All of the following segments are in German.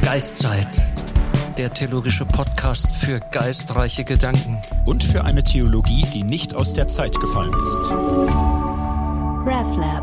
Geistzeit, der theologische Podcast für geistreiche Gedanken. Und für eine Theologie, die nicht aus der Zeit gefallen ist. RefLab.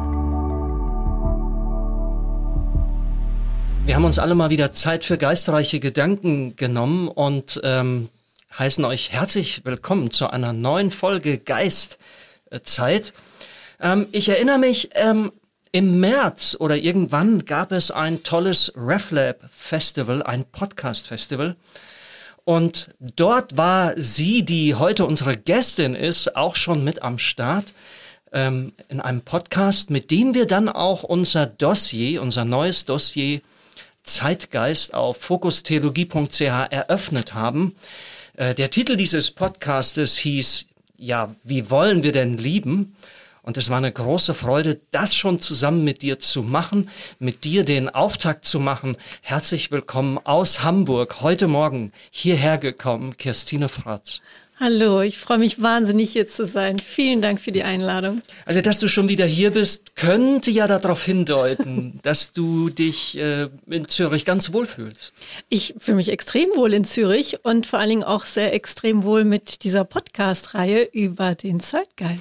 Wir haben uns alle mal wieder Zeit für geistreiche Gedanken genommen und heißen euch herzlich willkommen zu einer neuen Folge Geistzeit. Ich erinnere mich, im März oder irgendwann gab es ein tolles RefLab Festival, ein Podcast-Festival. Und dort war sie, die heute unsere Gästin ist, auch schon mit am Start in einem Podcast, mit dem wir dann auch unser neues Dossier Zeitgeist auf fokustheologie.ch eröffnet haben. Der Titel dieses Podcastes hieß, ja, wie wollen wir denn lieben? Und es war eine große Freude, das schon zusammen mit dir zu machen, mit dir den Auftakt zu machen. Herzlich willkommen aus Hamburg, heute Morgen hierher gekommen, Kirstine Fratz. Hallo, ich freue mich wahnsinnig, hier zu sein. Vielen Dank für die Einladung. Also, dass du schon wieder hier bist, könnte ja darauf hindeuten, dass du dich in Zürich ganz wohl fühlst. Ich fühle mich extrem wohl in Zürich und vor allen Dingen auch sehr extrem wohl mit dieser Podcast-Reihe über den Zeitgeist.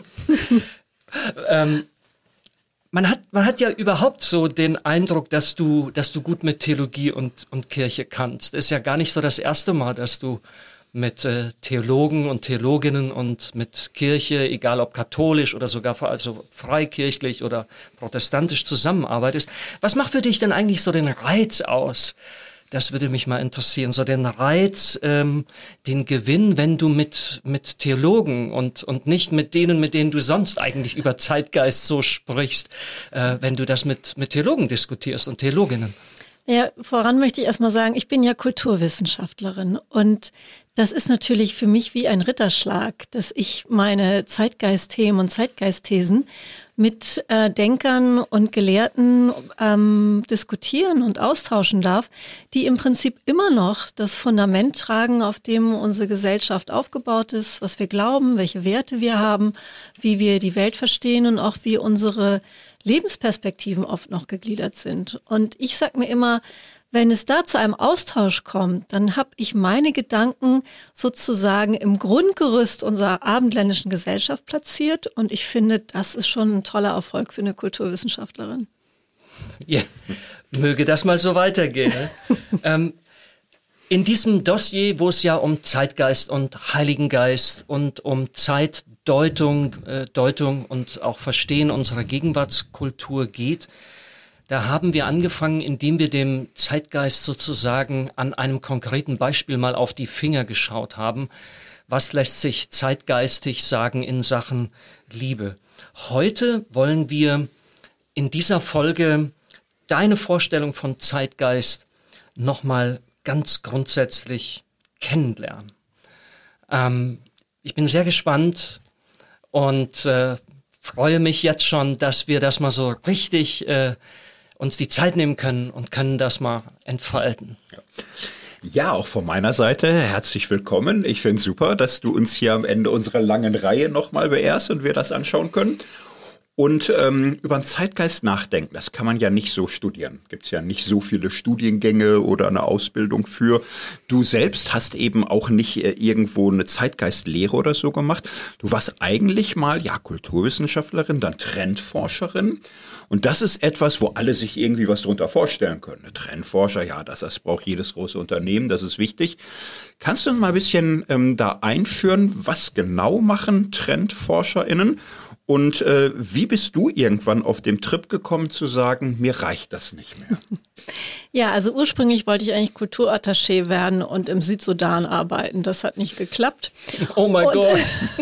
Man hat ja überhaupt so den Eindruck, dass du gut mit Theologie und Kirche kannst. Es ist ja gar nicht so das erste Mal, dass du mit Theologen und Theologinnen und mit Kirche, egal ob katholisch oder sogar also freikirchlich oder protestantisch zusammenarbeitest. Was macht für dich denn eigentlich so den Reiz aus? Das würde mich mal interessieren, so den Reiz, den Gewinn, wenn du mit Theologen und nicht mit denen du sonst eigentlich über Zeitgeist so sprichst, wenn du das mit Theologen diskutierst und Theologinnen. Ja, voran möchte ich erstmal sagen, ich bin ja Kulturwissenschaftlerin und das ist natürlich für mich wie ein Ritterschlag, dass ich meine Zeitgeistthemen und Zeitgeistthesen mit Denkern und Gelehrten diskutieren und austauschen darf, die im Prinzip immer noch das Fundament tragen, auf dem unsere Gesellschaft aufgebaut ist, was wir glauben, welche Werte wir haben, wie wir die Welt verstehen und auch wie unsere Lebensperspektiven oft noch gegliedert sind. Und ich sag mir immer, wenn es da zu einem Austausch kommt, dann habe ich meine Gedanken sozusagen im Grundgerüst unserer abendländischen Gesellschaft platziert und ich finde, das ist schon ein toller Erfolg für eine Kulturwissenschaftlerin. Ja, möge das mal so weitergehen. In diesem Dossier, wo es ja um Zeitgeist und Heiligen Geist und um Zeitdeutung und auch Verstehen unserer Gegenwartskultur geht, da haben wir angefangen, indem wir dem Zeitgeist sozusagen an einem konkreten Beispiel mal auf die Finger geschaut haben. Was lässt sich zeitgeistig sagen in Sachen Liebe? Heute wollen wir in dieser Folge deine Vorstellung von Zeitgeist nochmal ganz grundsätzlich kennenlernen. Ich bin sehr gespannt und freue mich jetzt schon, dass wir das mal so richtig uns die Zeit nehmen können und können das mal entfalten. Ja, auch von meiner Seite herzlich willkommen. Ich finde es super, dass du uns hier am Ende unserer langen Reihe nochmal beehrst und wir das anschauen können. Und über den Zeitgeist nachdenken, das kann man ja nicht so studieren. Gibt es ja nicht so viele Studiengänge oder eine Ausbildung für. Du selbst hast eben auch nicht irgendwo eine Zeitgeistlehre oder so gemacht. Du warst eigentlich mal, ja, Kulturwissenschaftlerin, dann Trendforscherin. Und das ist etwas, wo alle sich irgendwie was drunter vorstellen können. Eine Trendforscher, ja, das braucht jedes große Unternehmen, das ist wichtig. Kannst du uns mal ein bisschen da einführen, was genau machen TrendforscherInnen? Und wie bist du irgendwann auf dem Trip gekommen zu sagen, mir reicht das nicht mehr? Ja, also ursprünglich wollte ich eigentlich Kulturattaché werden und im Südsudan arbeiten. Das hat nicht geklappt. Oh mein Gott.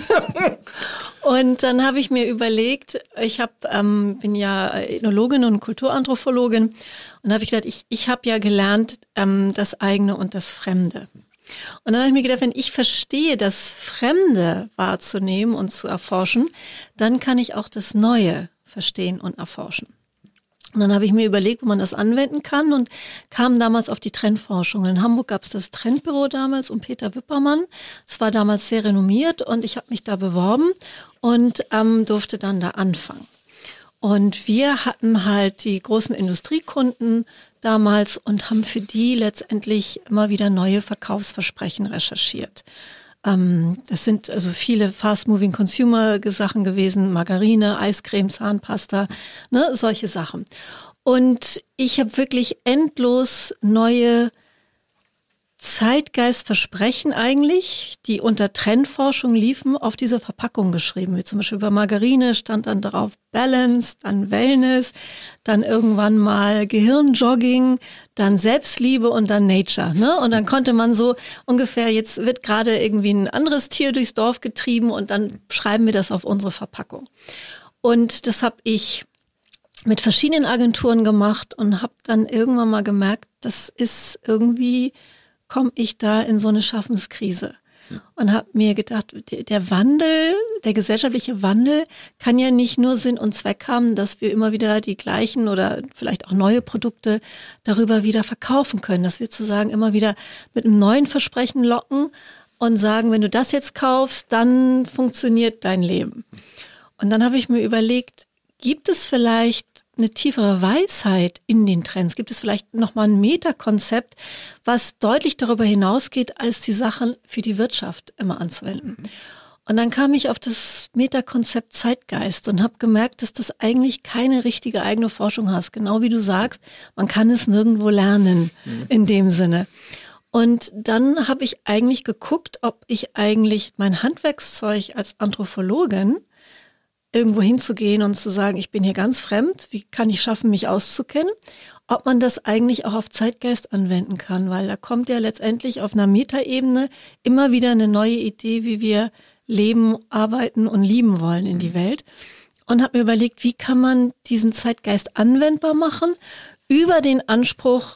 Und dann habe ich mir überlegt, bin ja Ethnologin und Kulturanthropologin und habe ich gedacht, ich habe ja gelernt, das eigene und das Fremde. Und dann habe ich mir gedacht, wenn ich verstehe, das Fremde wahrzunehmen und zu erforschen, dann kann ich auch das Neue verstehen und erforschen. Und dann habe ich mir überlegt, wo man das anwenden kann und kam damals auf die Trendforschung. In Hamburg gab es das Trendbüro damals um Peter Wippermann. Das war damals sehr renommiert und ich habe mich da beworben und durfte dann da anfangen. Und wir hatten halt die großen Industriekunden damals und haben für die letztendlich immer wieder neue Verkaufsversprechen recherchiert. Das sind also viele Fast-Moving Consumer-Sachen gewesen, Margarine, Eiscreme, Zahnpasta, ne, solche Sachen. Und ich habe wirklich endlos neue Zeitgeistversprechen eigentlich, die unter Trendforschung liefen, auf diese Verpackung geschrieben. Wie zum Beispiel bei Margarine stand dann drauf Balance, dann Wellness, dann irgendwann mal Gehirnjogging, dann Selbstliebe und dann Nature. Ne? Und dann konnte man so ungefähr, jetzt wird gerade irgendwie ein anderes Tier durchs Dorf getrieben und dann schreiben wir das auf unsere Verpackung. Und das habe ich mit verschiedenen Agenturen gemacht und habe dann irgendwann mal gemerkt, das ist irgendwie, komme ich da in so eine Schaffenskrise. Und habe mir gedacht, der Wandel, der gesellschaftliche Wandel kann ja nicht nur Sinn und Zweck haben, dass wir immer wieder die gleichen oder vielleicht auch neue Produkte darüber wieder verkaufen können. Dass wir sozusagen immer wieder mit einem neuen Versprechen locken und sagen, wenn du das jetzt kaufst, dann funktioniert dein Leben. Und dann habe ich mir überlegt, gibt es vielleicht eine tiefere Weisheit in den Trends? Gibt es vielleicht nochmal ein Metakonzept, was deutlich darüber hinausgeht, als die Sachen für die Wirtschaft immer anzuwenden? Und dann kam ich auf das Metakonzept Zeitgeist und habe gemerkt, dass das eigentlich keine richtige eigene Forschung hat. Genau wie du sagst, man kann es nirgendwo lernen in dem Sinne. Und dann habe ich eigentlich geguckt, ob ich eigentlich mein Handwerkszeug als Anthropologin irgendwo hinzugehen und zu sagen, ich bin hier ganz fremd, wie kann ich schaffen, mich auszukennen, ob man das eigentlich auch auf Zeitgeist anwenden kann, weil da kommt ja letztendlich auf einer Metaebene immer wieder eine neue Idee, wie wir leben, arbeiten und lieben wollen in die Welt. Und habe mir überlegt, wie kann man diesen Zeitgeist anwendbar machen, über den Anspruch,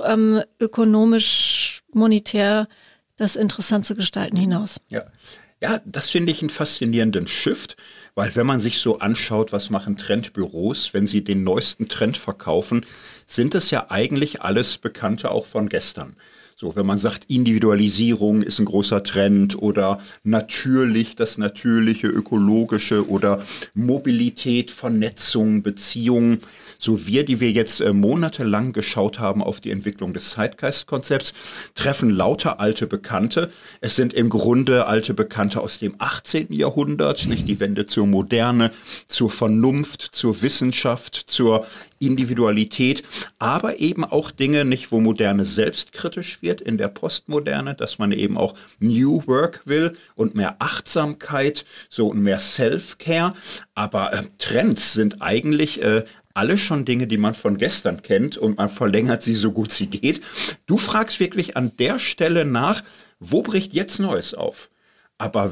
ökonomisch, monetär das interessant zu gestalten hinaus. Ja, das finde ich einen faszinierenden Shift, weil wenn man sich so anschaut, was machen Trendbüros, wenn sie den neuesten Trend verkaufen, sind es ja eigentlich alles Bekannte auch von gestern. So, wenn man sagt, Individualisierung ist ein großer Trend oder natürlich, das Natürliche, Ökologische oder Mobilität, Vernetzung, Beziehungen. So wir, die wir jetzt monatelang geschaut haben auf die Entwicklung des Zeitgeistkonzepts, treffen lauter alte Bekannte. Es sind im Grunde alte Bekannte aus dem 18. Jahrhundert, nicht die Wende zur Moderne, zur Vernunft, zur Wissenschaft, zur Individualität, aber eben auch Dinge, nicht wo Moderne selbstkritisch wird in der Postmoderne, dass man eben auch New Work will und mehr Achtsamkeit, so und mehr Self-Care. Aber Trends sind eigentlich alle schon Dinge, die man von gestern kennt und man verlängert sie so gut sie geht. Du fragst wirklich an der Stelle nach, wo bricht jetzt Neues auf? Aber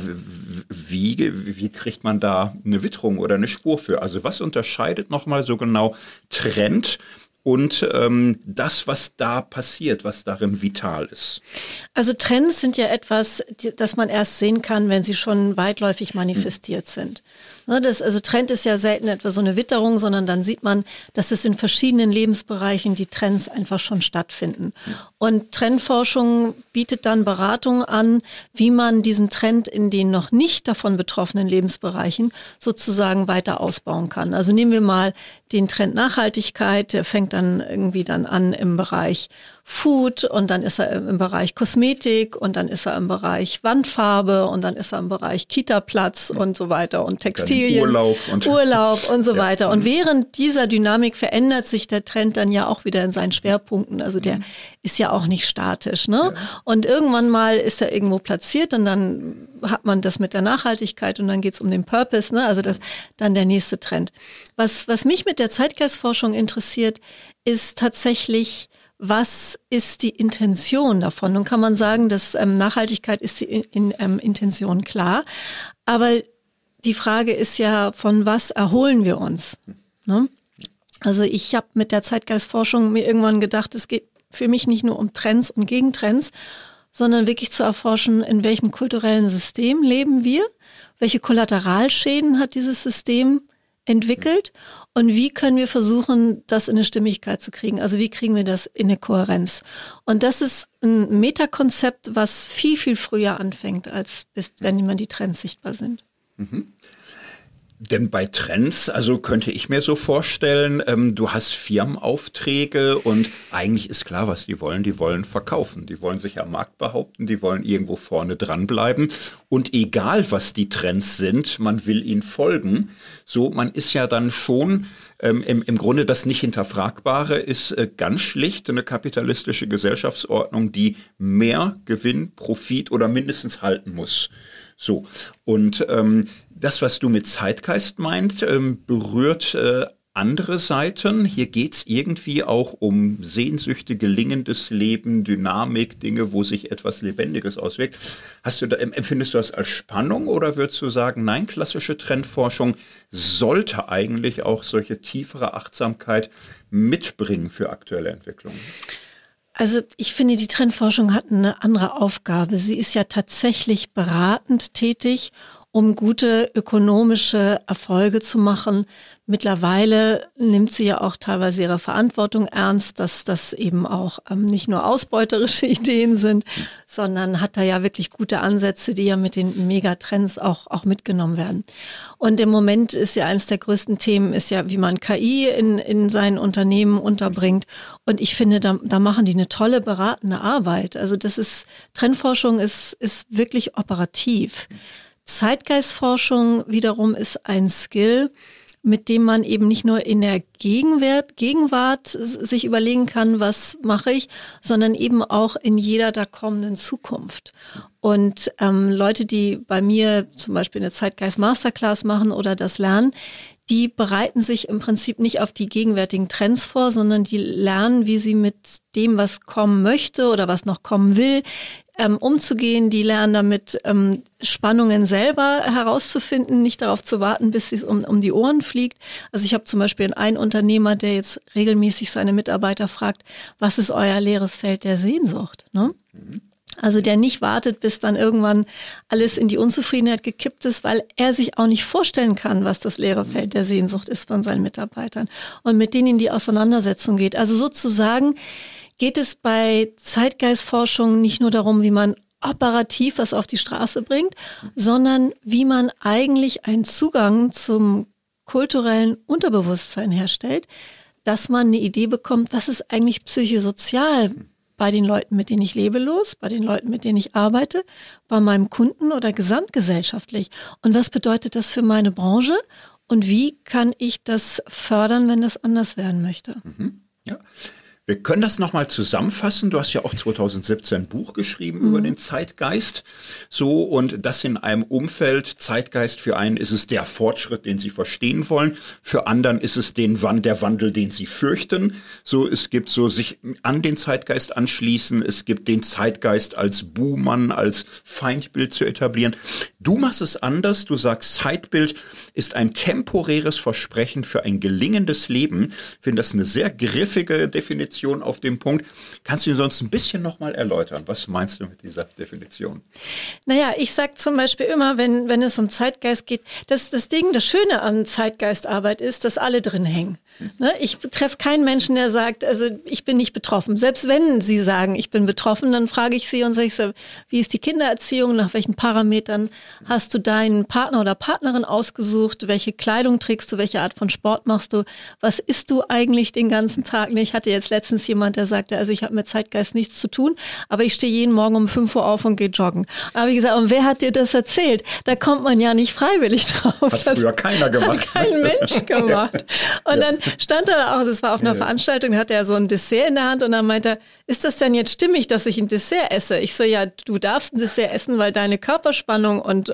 wie kriegt man da eine Witterung oder eine Spur für? Also was unterscheidet nochmal so genau Trend und das, was da passiert, was darin vital ist? Also Trends sind ja etwas, das man erst sehen kann, wenn sie schon weitläufig manifestiert sind. Also Trend ist ja selten etwa so eine Witterung, sondern dann sieht man, dass es in verschiedenen Lebensbereichen die Trends einfach schon stattfinden. Und Trendforschung bietet dann Beratung an, wie man diesen Trend in den noch nicht davon betroffenen Lebensbereichen sozusagen weiter ausbauen kann. Also nehmen wir mal den Trend Nachhaltigkeit, der fängt dann irgendwie dann an im Bereich Food und dann ist er im Bereich Kosmetik und dann ist er im Bereich Wandfarbe und dann ist er im Bereich Kita-Platz und so weiter und Textilien, Urlaub und so weiter. Und während dieser Dynamik verändert sich der Trend dann ja auch wieder in seinen Schwerpunkten. Also der ist ja auch nicht statisch, ne? Ja. Und irgendwann mal ist er irgendwo platziert und dann hat man das mit der Nachhaltigkeit und dann geht's um den Purpose, ne? Also das dann der nächste Trend. Was mich mit der Zeitgeistforschung interessiert, ist tatsächlich, was ist die Intention davon? Nun kann man sagen, dass Nachhaltigkeit ist die Intention klar, aber die Frage ist ja, von was erholen wir uns? Ne? Also ich habe mit der Zeitgeistforschung mir irgendwann gedacht, es geht für mich nicht nur um Trends und Gegentrends, sondern wirklich zu erforschen, in welchem kulturellen System leben wir, welche Kollateralschäden hat dieses System entwickelt und wie können wir versuchen, das in eine Stimmigkeit zu kriegen? Also wie kriegen wir das in eine Kohärenz? Und das ist ein Metakonzept, was viel, viel früher anfängt, als wenn die Trends sichtbar sind. Mhm. Denn bei Trends, also könnte ich mir so vorstellen, du hast Firmenaufträge und eigentlich ist klar, was die wollen. Die wollen verkaufen, die wollen sich am Markt behaupten, die wollen irgendwo vorne dranbleiben. Und egal, was die Trends sind, man will ihnen folgen. So, man ist ja dann schon im Grunde das nicht Hinterfragbare ist ganz schlicht eine kapitalistische Gesellschaftsordnung, die mehr Gewinn, Profit oder mindestens halten muss. So, und das, was du mit Zeitgeist meint, berührt andere Seiten. Hier geht's irgendwie auch um Sehnsüchte, gelingendes Leben, Dynamik, Dinge, wo sich etwas Lebendiges auswirkt. Empfindest du das als Spannung oder würdest du sagen, nein, klassische Trendforschung sollte eigentlich auch solche tiefere Achtsamkeit mitbringen für aktuelle Entwicklungen? Also ich finde, die Trendforschung hat eine andere Aufgabe. Sie ist ja tatsächlich beratend tätig, um gute ökonomische Erfolge zu machen. Mittlerweile nimmt sie ja auch teilweise ihre Verantwortung ernst, dass das eben auch nicht nur ausbeuterische Ideen sind, sondern hat da ja wirklich gute Ansätze, die ja mit den Megatrends auch mitgenommen werden. Und im Moment ist ja eines der größten Themen, ist ja, wie man KI in seinen Unternehmen unterbringt. Und ich finde, da machen die eine tolle beratende Arbeit. Also Trendforschung ist wirklich operativ. Zeitgeistforschung wiederum ist ein Skill, mit dem man eben nicht nur in der Gegenwart sich überlegen kann, was mache ich, sondern eben auch in jeder da kommenden Zukunft. Und Leute, die bei mir zum Beispiel eine Zeitgeist-Masterclass machen oder das lernen, die bereiten sich im Prinzip nicht auf die gegenwärtigen Trends vor, sondern die lernen, wie sie mit dem, was kommen möchte oder was noch kommen will, umzugehen. Die lernen damit, Spannungen selber herauszufinden, nicht darauf zu warten, bis es um die Ohren fliegt. Also ich habe zum Beispiel einen Unternehmer, der jetzt regelmäßig seine Mitarbeiter fragt, was ist euer leeres Feld der Sehnsucht? Ne? Also der nicht wartet, bis dann irgendwann alles in die Unzufriedenheit gekippt ist, weil er sich auch nicht vorstellen kann, was das leere Feld der Sehnsucht ist von seinen Mitarbeitern und mit denen in die Auseinandersetzung geht. Also sozusagen geht es bei Zeitgeistforschung nicht nur darum, wie man operativ was auf die Straße bringt, sondern wie man eigentlich einen Zugang zum kulturellen Unterbewusstsein herstellt, dass man eine Idee bekommt, was ist eigentlich psychosozial bei den Leuten, mit denen ich lebe, los, bei den Leuten, mit denen ich arbeite, bei meinem Kunden oder gesamtgesellschaftlich. Und was bedeutet das für meine Branche? Und wie kann ich das fördern, wenn das anders werden möchte? Ja. Wir können das nochmal zusammenfassen. Du hast ja auch 2017 ein Buch geschrieben über den Zeitgeist. So, und das in einem Umfeld. Zeitgeist, für einen ist es der Fortschritt, den sie verstehen wollen. Für anderen ist es der Wandel, den sie fürchten. So, es gibt so sich an den Zeitgeist anschließen. Es gibt den Zeitgeist als Buhmann, als Feindbild zu etablieren. Du machst es anders. Du sagst, Zeitbild ist ein temporäres Versprechen für ein gelingendes Leben. Ich finde das eine sehr griffige Definition auf dem Punkt. Kannst du dir sonst ein bisschen nochmal erläutern? Was meinst du mit dieser Definition? Naja, ich sag zum Beispiel immer, wenn es um Zeitgeist geht, das Schöne an Zeitgeistarbeit ist, dass alle drin hängen. Ne? Ich treffe keinen Menschen, der sagt, also ich bin nicht betroffen. Selbst wenn sie sagen, ich bin betroffen, dann frage ich sie und sage ich so, wie ist die Kindererziehung, nach welchen Parametern hast du deinen Partner oder Partnerin ausgesucht, welche Kleidung trägst du, welche Art von Sport machst du, was isst du eigentlich den ganzen Tag? Ich hatte jetzt letztens jemand, der sagte, also ich habe mit Zeitgeist nichts zu tun, aber ich stehe jeden Morgen um 5 Uhr auf und gehe joggen. Aber wie gesagt, und wer hat dir das erzählt? Da kommt man ja nicht freiwillig drauf. Hat früher keiner gemacht. Hat kein Mensch gemacht. Und dann stand er da auch, das war auf einer Veranstaltung, da hatte er so ein Dessert in der Hand und dann meinte er, ist das denn jetzt stimmig, dass ich ein Dessert esse? Ich so, ja, du darfst ein Dessert essen, weil deine Körperspannung und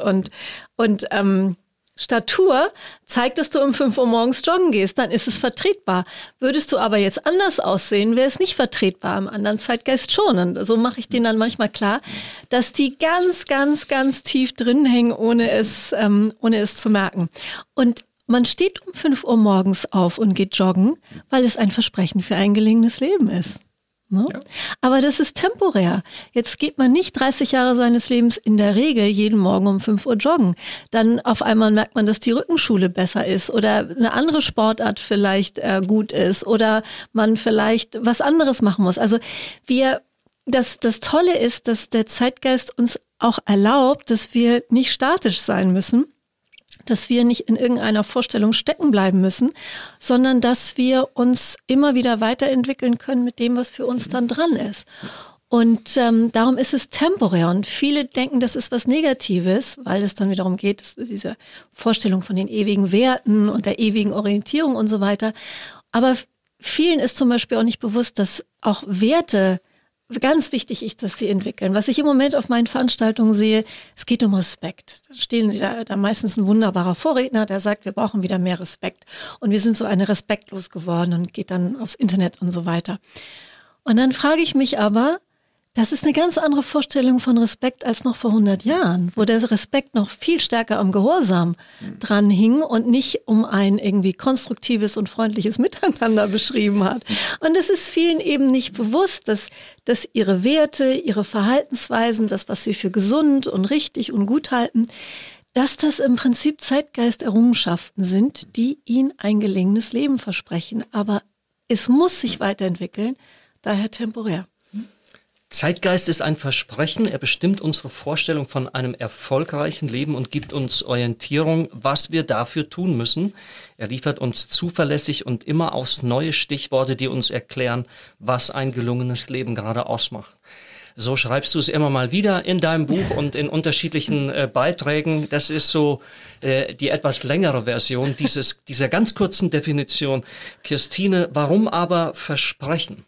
Statur zeigt, dass du um 5 Uhr morgens joggen gehst, dann ist es vertretbar. Würdest du aber jetzt anders aussehen, wäre es nicht vertretbar, im anderen Zeitgeist schon. Und so mache ich denen dann manchmal klar, dass die ganz, ganz, ganz tief drin hängen, ohne es zu merken. Und man steht um 5 Uhr morgens auf und geht joggen, weil es ein Versprechen für ein gelingendes Leben ist. Ne? Ja. Aber das ist temporär. Jetzt geht man nicht 30 Jahre seines Lebens in der Regel jeden Morgen um 5 Uhr joggen. Dann auf einmal merkt man, dass die Rückenschule besser ist oder eine andere Sportart vielleicht gut ist oder man vielleicht was anderes machen muss. Also das Tolle ist, dass der Zeitgeist uns auch erlaubt, dass wir nicht statisch sein müssen, dass wir nicht in irgendeiner Vorstellung stecken bleiben müssen, sondern dass wir uns immer wieder weiterentwickeln können mit dem, was für uns dann dran ist. Und darum ist es temporär. Und viele denken, das ist was Negatives, weil es dann wiederum geht, diese Vorstellung von den ewigen Werten und der ewigen Orientierung und so weiter. Aber vielen ist zum Beispiel auch nicht bewusst, dass auch Werte ganz wichtig ist, dass sie entwickeln. Was ich im Moment auf meinen Veranstaltungen sehe, es geht um Respekt. Da stehen da meistens ein wunderbarer Vorredner, der sagt, wir brauchen wieder mehr Respekt. Und wir sind so eine respektlos geworden und geht dann aufs Internet und so weiter. Und dann frage ich mich aber, das ist eine ganz andere Vorstellung von Respekt als noch vor 100 Jahren, wo der Respekt noch viel stärker am Gehorsam dran hing und nicht um ein irgendwie konstruktives und freundliches Miteinander beschrieben hat. Und es ist vielen eben nicht bewusst, dass ihre Werte, ihre Verhaltensweisen, das, was sie für gesund und richtig und gut halten, dass das im Prinzip Zeitgeisterrungenschaften sind, die ihnen ein gelingendes Leben versprechen. Aber es muss sich weiterentwickeln, daher temporär. Zeitgeist ist ein Versprechen, er bestimmt unsere Vorstellung von einem erfolgreichen Leben und gibt uns Orientierung, was wir dafür tun müssen. Er liefert uns zuverlässig und immer aufs neue Stichworte, die uns erklären, was ein gelungenes Leben gerade ausmacht. So schreibst du es immer mal wieder in deinem Buch und in unterschiedlichen Beiträgen. Das ist so die etwas längere Version dieser ganz kurzen Definition. Kirstine, warum aber Versprechen?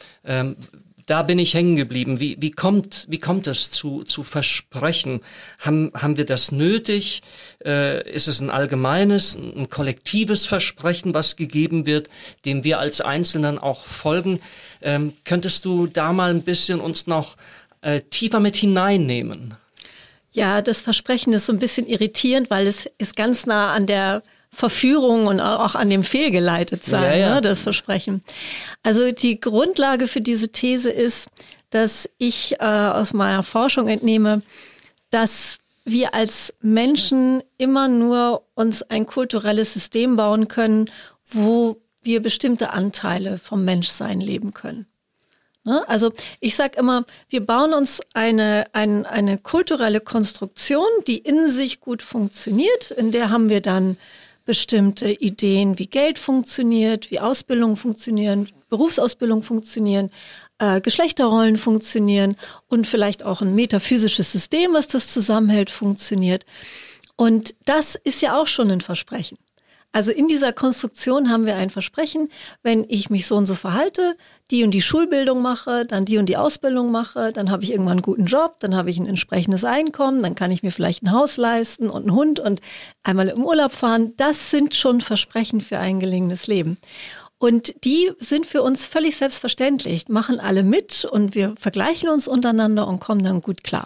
Da bin ich hängen geblieben. Wie kommt es zu Versprechen? Haben wir das nötig? Ist es ein allgemeines, ein kollektives Versprechen, was gegeben wird, dem wir als Einzelnen auch folgen? Könntest du da mal ein bisschen uns noch tiefer mit hineinnehmen? Ja, das Versprechen ist so ein bisschen irritierend, weil es ist ganz nah an der Verführung und auch an dem Fehlgeleitetsein, ja. Ne, das Versprechen. Also die Grundlage für diese These ist, dass ich aus meiner Forschung entnehme, dass wir als Menschen immer nur uns ein kulturelles System bauen können, wo wir bestimmte Anteile vom Menschsein leben können. Ne? Also ich sage immer, wir bauen uns eine kulturelle Konstruktion, die in sich gut funktioniert, in der haben wir dann bestimmte Ideen, wie Geld funktioniert, wie Ausbildung funktionieren, Berufsausbildung funktionieren, Geschlechterrollen funktionieren und vielleicht auch ein metaphysisches System, was das zusammenhält, funktioniert. Und das ist ja auch schon ein Versprechen. Also in dieser Konstruktion haben wir ein Versprechen, wenn ich mich so und so verhalte, die und die Schulbildung mache, dann die und die Ausbildung mache, dann habe ich irgendwann einen guten Job, dann habe ich ein entsprechendes Einkommen, dann kann ich mir vielleicht ein Haus leisten und einen Hund und einmal im Urlaub fahren. Das sind schon Versprechen für ein gelingendes Leben. Und die sind für uns völlig selbstverständlich, machen alle mit und wir vergleichen uns untereinander und kommen dann gut klar.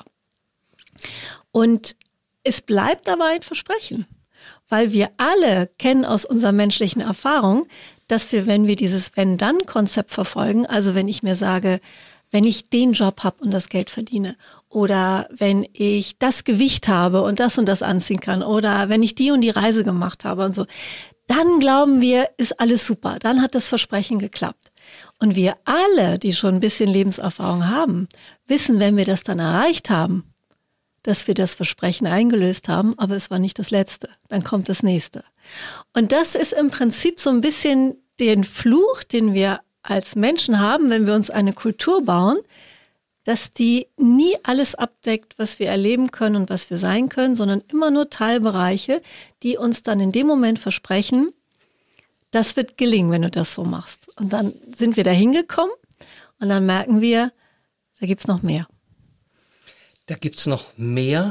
Und es bleibt aber ein Versprechen. Weil wir alle kennen aus unserer menschlichen Erfahrung, dass wir, wenn wir dieses Wenn-Dann-Konzept verfolgen, also wenn ich mir sage, wenn ich den Job habe und das Geld verdiene oder wenn ich das Gewicht habe und das anziehen kann oder wenn ich die und die Reise gemacht habe und so, dann glauben wir, ist alles super, dann hat das Versprechen geklappt. Und wir alle, die schon ein bisschen Lebenserfahrung haben, wissen, wenn wir das dann erreicht haben, dass wir das Versprechen eingelöst haben, aber es war nicht das letzte. Dann kommt das nächste. Und das ist im Prinzip so ein bisschen den Fluch, den wir als Menschen haben, wenn wir uns eine Kultur bauen, dass die nie alles abdeckt, was wir erleben können und was wir sein können, sondern immer nur Teilbereiche, die uns dann in dem Moment versprechen, das wird gelingen, wenn du das so machst. Und dann sind wir da hingekommen und dann merken wir, da gibt's noch mehr. Da gibt's noch mehr.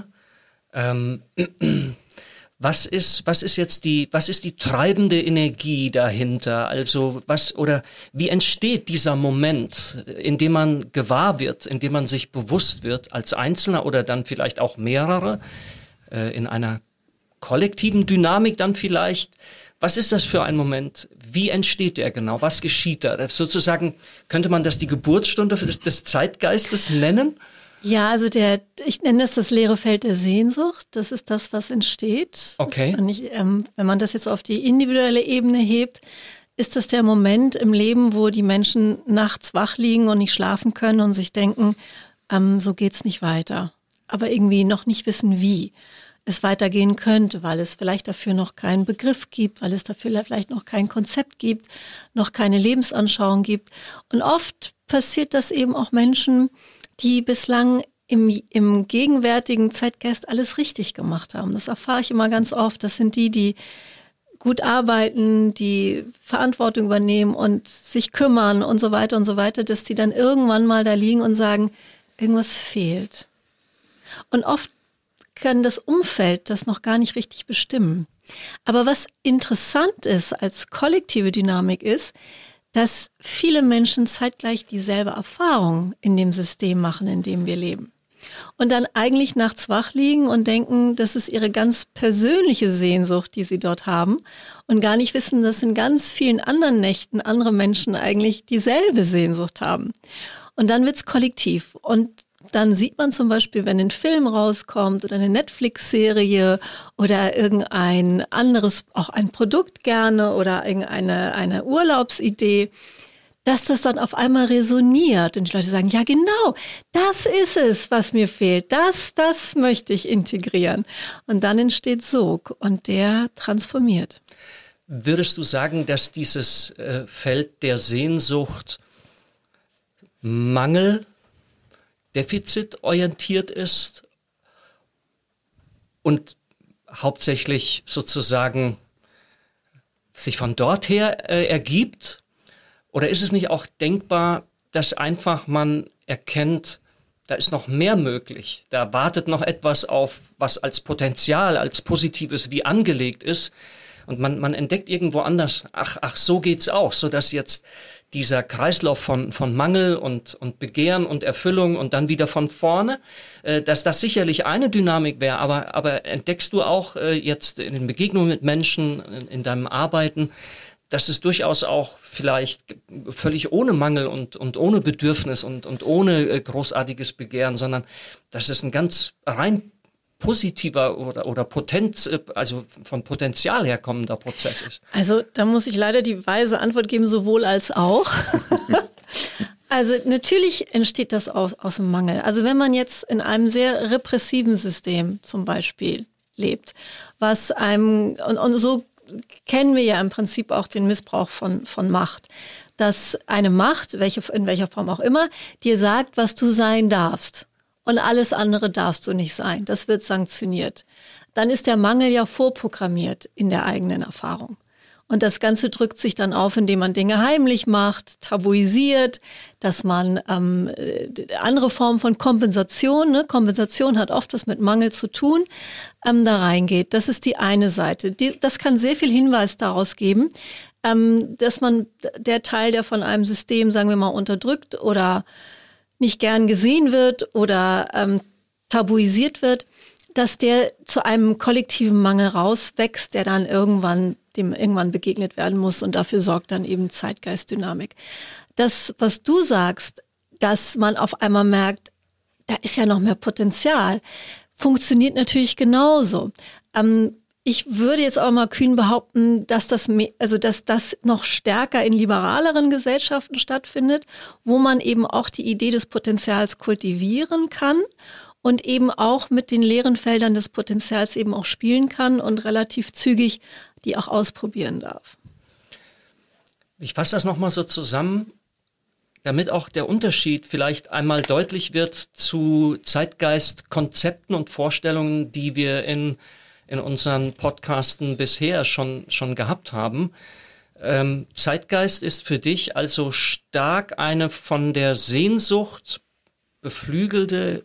Was ist jetzt die treibende Energie dahinter? Also wie entsteht dieser Moment, in dem man gewahr wird, in dem man sich bewusst wird als Einzelner oder dann vielleicht auch mehrere, in einer kollektiven Dynamik dann vielleicht? Was ist das für ein Moment? Wie entsteht der genau? Was geschieht da? Sozusagen könnte man das die Geburtsstunde des Zeitgeistes nennen? Ja, also ich nenne das leere Feld der Sehnsucht. Das ist das, was entsteht. Okay. Und wenn man das jetzt auf die individuelle Ebene hebt, ist das der Moment im Leben, wo die Menschen nachts wach liegen und nicht schlafen können und sich denken, so geht's nicht weiter. Aber irgendwie noch nicht wissen, wie. es weitergehen könnte, weil es vielleicht dafür noch keinen Begriff gibt, weil es dafür vielleicht noch kein Konzept gibt, noch keine Lebensanschauung gibt. Und oft passiert das eben auch Menschen, die bislang im gegenwärtigen Zeitgeist alles richtig gemacht haben. Das erfahre ich immer ganz oft. Das sind die gut arbeiten, die Verantwortung übernehmen und sich kümmern und so weiter, dass die dann irgendwann mal da liegen und sagen, irgendwas fehlt. Und oft kann das Umfeld das noch gar nicht richtig bestimmen. Aber was interessant ist als kollektive Dynamik ist, dass viele Menschen zeitgleich dieselbe Erfahrung in dem System machen, in dem wir leben. Und dann eigentlich nachts wach liegen und denken, das ist ihre ganz persönliche Sehnsucht, die sie dort haben und gar nicht wissen, dass in ganz vielen anderen Nächten andere Menschen eigentlich dieselbe Sehnsucht haben. Und dann wird's kollektiv. Und dann sieht man zum Beispiel, wenn ein Film rauskommt oder eine Netflix-Serie oder irgendein anderes, auch ein Produkt gerne oder eine Urlaubsidee, dass das dann auf einmal resoniert und die Leute sagen, ja genau, das ist es, was mir fehlt, das möchte ich integrieren. Und dann entsteht Sog und der transformiert. Würdest du sagen, dass dieses Feld der Sehnsucht Mangel, defizitorientiert ist und hauptsächlich sozusagen sich von dort her ergibt? Oder ist es nicht auch denkbar, dass einfach man erkennt, da ist noch mehr möglich, da wartet noch etwas auf, was als Potenzial, als Positives wie angelegt ist und man entdeckt irgendwo anders, ach so geht's auch, sodass jetzt dieser Kreislauf von Mangel und Begehren und Erfüllung und dann wieder von vorne, dass das sicherlich eine Dynamik wäre, aber entdeckst du auch jetzt in den Begegnungen mit Menschen, in deinem Arbeiten, dass es durchaus auch vielleicht völlig ohne Mangel und ohne Bedürfnis und ohne großartiges Begehren, sondern dass es ein ganz rein positiver oder Potenz, also von Potenzial her kommender Prozess ist? Also da muss ich leider die weise Antwort geben, sowohl als auch. Also natürlich entsteht das aus dem Mangel. Also wenn man jetzt in einem sehr repressiven System zum Beispiel lebt, was einem, und so kennen wir ja im Prinzip auch den Missbrauch von Macht, dass eine Macht, in welcher Form auch immer, dir sagt, was du sein darfst. Und alles andere darfst du nicht sein. Das wird sanktioniert. Dann ist der Mangel ja vorprogrammiert in der eigenen Erfahrung. Und das Ganze drückt sich dann auf, indem man Dinge heimlich macht, tabuisiert, dass man andere Formen von Kompensation, ne? Kompensation hat oft was mit Mangel zu tun, da reingeht. Das ist die eine Seite. Das kann sehr viel Hinweis daraus geben, dass man der Teil, der von einem System, sagen wir mal, unterdrückt oder nicht gern gesehen wird oder tabuisiert wird, dass der zu einem kollektiven Mangel rauswächst, der dann dem irgendwann begegnet werden muss und dafür sorgt dann eben Zeitgeistdynamik. Das, was du sagst, dass man auf einmal merkt, da ist ja noch mehr Potenzial, funktioniert natürlich genauso. Ich würde jetzt auch mal kühn behaupten, dass das noch stärker in liberaleren Gesellschaften stattfindet, wo man eben auch die Idee des Potenzials kultivieren kann und eben auch mit den leeren Feldern des Potenzials eben auch spielen kann und relativ zügig die auch ausprobieren darf. Ich fasse das nochmal so zusammen, damit auch der Unterschied vielleicht einmal deutlich wird zu Zeitgeistkonzepten und Vorstellungen, die wir in unseren Podcasten bisher schon gehabt haben. Zeitgeist ist für dich also stark eine von der Sehnsucht beflügelte,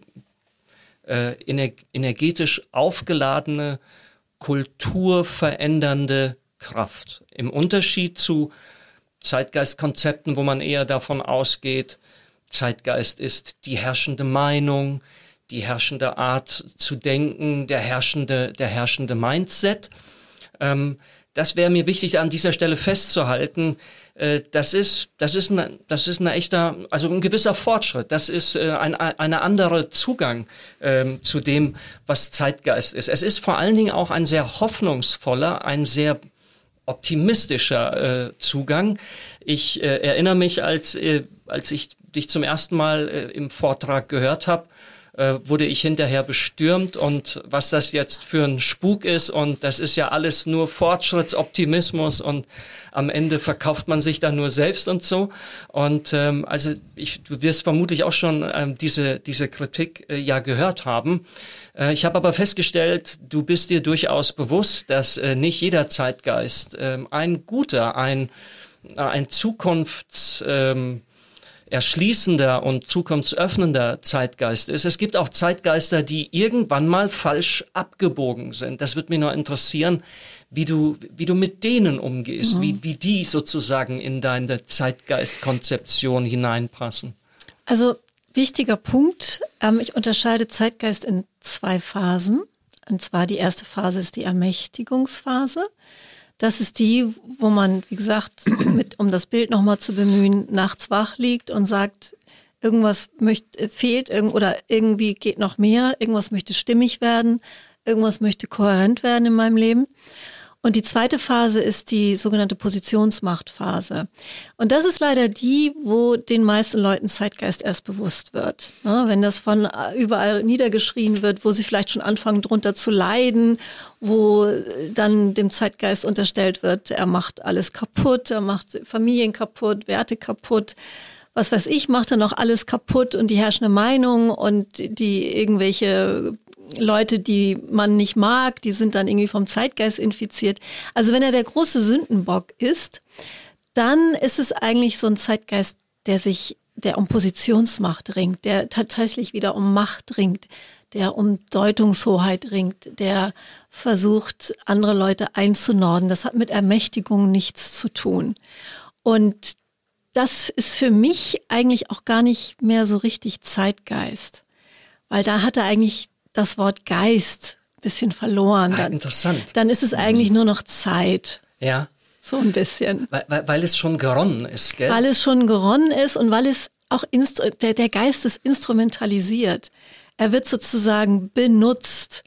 energetisch aufgeladene, kulturverändernde Kraft. Im Unterschied zu Zeitgeistkonzepten, wo man eher davon ausgeht, Zeitgeist ist die herrschende Meinung, die herrschende Art zu denken, der herrschende Mindset. Das wäre mir wichtig, an dieser Stelle festzuhalten. Das ist ein echter, also ein gewisser Fortschritt. Das ist ein anderer Zugang zu dem, was Zeitgeist ist. Es ist vor allen Dingen auch ein sehr hoffnungsvoller, ein sehr optimistischer Zugang. Ich erinnere mich, als ich dich zum ersten Mal im Vortrag gehört habe, wurde ich hinterher bestürmt und was das jetzt für ein Spuk ist und das ist ja alles nur Fortschrittsoptimismus und am Ende verkauft man sich dann nur selbst und so. Und also du wirst vermutlich auch schon diese Kritik ja gehört haben. Ich habe aber festgestellt, du bist dir durchaus bewusst, dass nicht jeder Zeitgeist ein guter, ein erschließender und zukunftsöffnender Zeitgeist ist. Es gibt auch Zeitgeister, die irgendwann mal falsch abgebogen sind. Das würde mich noch interessieren, wie du mit denen umgehst, wie die sozusagen in deine Zeitgeistkonzeption hineinpassen. Also wichtiger Punkt, ich unterscheide Zeitgeist in 2 Phasen. Und zwar die erste Phase ist die Ermächtigungsphase. Das ist die, wo man, wie gesagt, um das Bild nochmal zu bemühen, nachts wach liegt und sagt, irgendwas fehlt oder irgendwie geht noch mehr, irgendwas möchte stimmig werden, irgendwas möchte kohärent werden in meinem Leben. Und die zweite Phase ist die sogenannte Positionsmachtphase. Und das ist leider die, wo den meisten Leuten Zeitgeist erst bewusst wird. Ja, wenn das von überall niedergeschrien wird, wo sie vielleicht schon anfangen, drunter zu leiden, wo dann dem Zeitgeist unterstellt wird, er macht alles kaputt, er macht Familien kaputt, Werte kaputt, was weiß ich, macht er noch alles kaputt und die herrschende Meinung und die irgendwelche Leute, die man nicht mag, die sind dann irgendwie vom Zeitgeist infiziert. Also wenn er der große Sündenbock ist, dann ist es eigentlich so ein Zeitgeist, der um Positionsmacht ringt, der tatsächlich wieder um Macht ringt, der um Deutungshoheit ringt, der versucht, andere Leute einzunorden. Das hat mit Ermächtigung nichts zu tun. Und das ist für mich eigentlich auch gar nicht mehr so richtig Zeitgeist, weil da hat er eigentlich das Wort Geist ein bisschen verloren. Interessant. Dann ist es eigentlich nur noch Zeit. Ja. So ein bisschen. Weil es schon geronnen ist, gell? Weil es schon geronnen ist und weil es auch der Geist ist instrumentalisiert. Er wird sozusagen benutzt,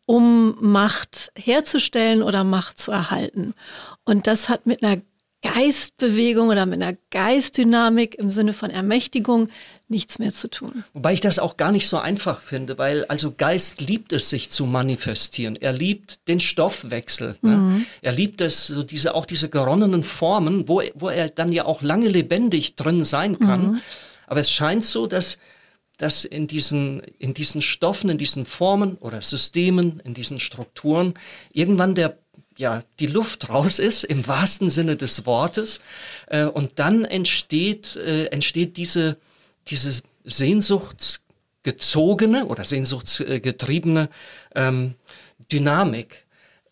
um Macht herzustellen oder Macht zu erhalten. Und das hat mit einer Geistbewegung oder mit einer Geistdynamik im Sinne von Ermächtigung nichts mehr zu tun. Wobei ich das auch gar nicht so einfach finde, weil also Geist liebt es, sich zu manifestieren. Er liebt den Stoffwechsel. Ne? Er liebt es, so diese geronnenen Formen, wo er dann ja auch lange lebendig drin sein kann. Aber es scheint so, dass in diesen Stoffen, in diesen Formen oder Systemen, in diesen Strukturen irgendwann die Luft raus ist, im wahrsten Sinne des Wortes. Und dann entsteht diese sehnsuchtsgezogene oder sehnsuchtsgetriebene Dynamik.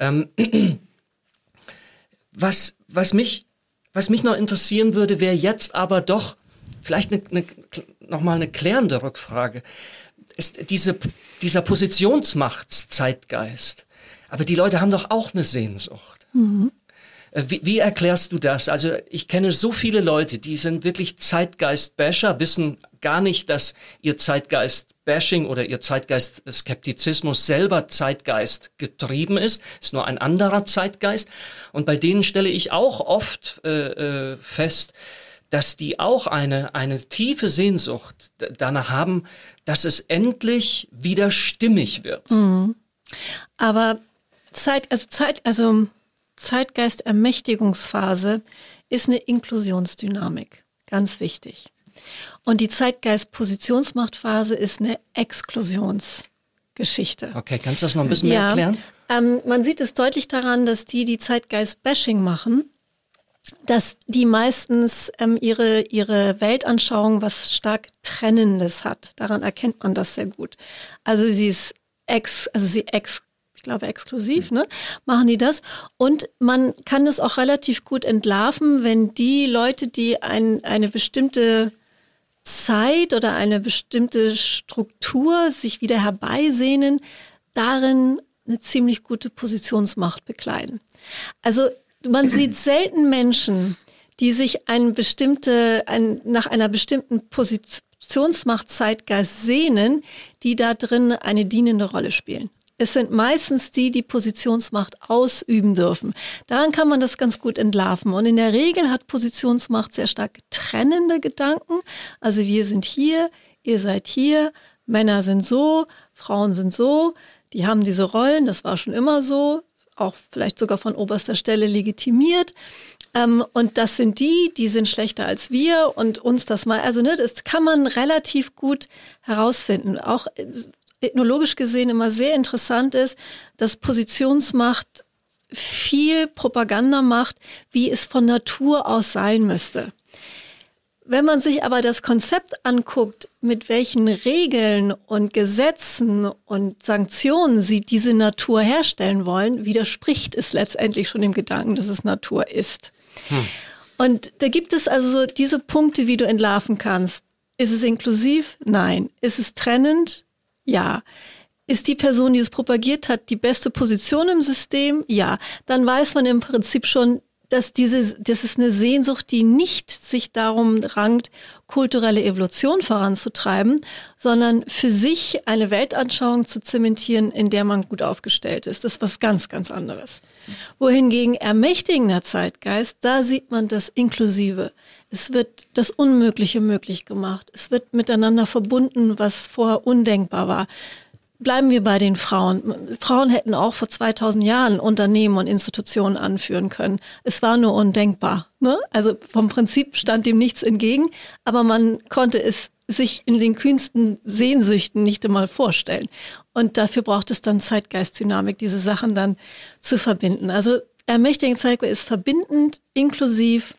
Was mich noch interessieren würde, wäre jetzt aber doch vielleicht nochmal eine klärende Rückfrage. Ist dieser Positionsmachtszeitgeist. Aber die Leute haben doch auch eine Sehnsucht. Wie erklärst du das? Also ich kenne so viele Leute, die sind wirklich Zeitgeist-Basher, wissen gar nicht, dass ihr Zeitgeist-Bashing oder ihr Zeitgeist-Skeptizismus selber Zeitgeist getrieben ist nur ein anderer Zeitgeist. Und bei denen stelle ich auch oft fest, dass die auch eine tiefe Sehnsucht danach haben, dass es endlich wieder stimmig wird. Aber Zeitgeist-Ermächtigungsphase ist eine Inklusionsdynamik, ganz wichtig. Und die Zeitgeist-Positionsmachtphase ist eine Exklusionsgeschichte. Okay, kannst du das noch ein bisschen mehr erklären? Man sieht es deutlich daran, dass die Zeitgeist-Bashing machen, dass die meistens ihre Weltanschauung was stark Trennendes hat. Daran erkennt man das sehr gut. Also sie ist exklusiv, ne? Machen die das. Und man kann es auch relativ gut entlarven, wenn die Leute, die eine bestimmte Zeit oder eine bestimmte Struktur sich wieder herbeisehnen, darin eine ziemlich gute Positionsmacht bekleiden. Also man sieht selten Menschen, die sich nach einer bestimmten Positionsmacht-Zeitgeist sehnen, die da drin eine dienende Rolle spielen. Es sind meistens die Positionsmacht ausüben dürfen. Daran kann man das ganz gut entlarven. Und in der Regel hat Positionsmacht sehr stark trennende Gedanken. Also wir sind hier, ihr seid hier, Männer sind so, Frauen sind so, die haben diese Rollen, das war schon immer so, auch vielleicht sogar von oberster Stelle legitimiert. Und das sind die sind schlechter als wir und uns das mal, also ne, das kann man relativ gut herausfinden. Auch ethnologisch gesehen immer sehr interessant ist, dass Positionsmacht viel Propaganda macht, wie es von Natur aus sein müsste. Wenn man sich aber das Konzept anguckt, mit welchen Regeln und Gesetzen und Sanktionen sie diese Natur herstellen wollen, widerspricht es letztendlich schon dem Gedanken, dass es Natur ist. Und da gibt es also so diese Punkte, wie du entlarven kannst. Ist es inklusiv? Nein. Ist es trennend? Ja. Ist die Person, die es propagiert hat, die beste Position im System? Ja. Dann weiß man im Prinzip schon, dass das ist eine Sehnsucht, die nicht sich darum rankt, kulturelle Evolution voranzutreiben, sondern für sich eine Weltanschauung zu zementieren, in der man gut aufgestellt ist. Das ist was ganz, ganz anderes. Wohingegen ermächtigender Zeitgeist, da sieht man das Inklusive. Es wird das Unmögliche möglich gemacht. Es wird miteinander verbunden, was vorher undenkbar war. Bleiben wir bei den Frauen. Frauen hätten auch vor 2000 Jahren Unternehmen und Institutionen anführen können. Es war nur undenkbar. Ne? Also vom Prinzip stand dem nichts entgegen, aber man konnte es sich in den kühnsten Sehnsüchten nicht einmal vorstellen. Und dafür braucht es dann Zeitgeistdynamik, diese Sachen dann zu verbinden. Also ermächtigend Zeitgeist ist verbindend, inklusiv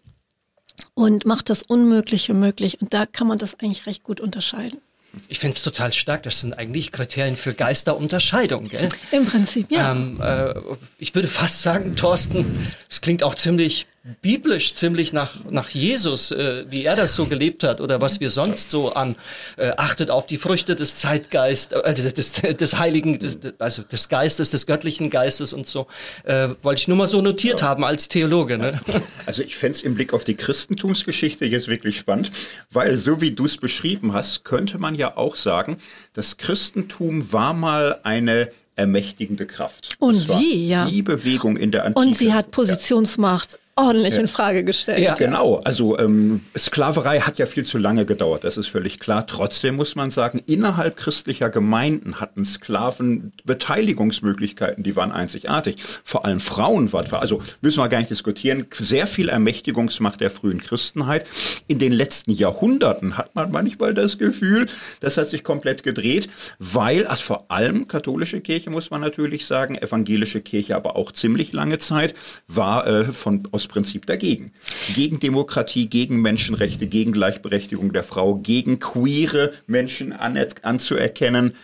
und macht das Unmögliche möglich. Und da kann man das eigentlich recht gut unterscheiden. Ich finde es total stark. Das sind eigentlich Kriterien für Geisterunterscheidung, gell? Im Prinzip, ja. Ich würde fast sagen, Thorsten, es klingt auch ziemlich biblisch, ziemlich nach Jesus, wie er das so gelebt hat oder was wir sonst so an achtet auf die Früchte des Zeitgeistes, des Heiligen, also des Geistes, des göttlichen Geistes und so. Wollte ich nur mal so notiert haben als Theologe. Ne? Also ich fände es im Blick auf die Christentumsgeschichte jetzt wirklich spannend, weil so wie du es beschrieben hast, könnte man ja auch sagen, das Christentum war mal eine ermächtigende Kraft. Und wie, ja. Die Bewegung in der Antike. Und sie hat Positionsmacht ordentlich in Frage gestellt. Ja, genau. Also Sklaverei hat ja viel zu lange gedauert, das ist völlig klar. Trotzdem muss man sagen, innerhalb christlicher Gemeinden hatten Sklaven Beteiligungsmöglichkeiten, die waren einzigartig. Vor allem Frauen waren, also müssen wir gar nicht diskutieren, sehr viel Ermächtigungsmacht der frühen Christenheit. In den letzten Jahrhunderten hat man manchmal das Gefühl, das hat sich komplett gedreht, weil, also vor allem katholische Kirche, muss man natürlich sagen, evangelische Kirche aber auch ziemlich lange Zeit, war aus Prinzip dagegen. Gegen Demokratie, gegen Menschenrechte, gegen Gleichberechtigung der Frau, gegen queere Menschen anzuerkennen.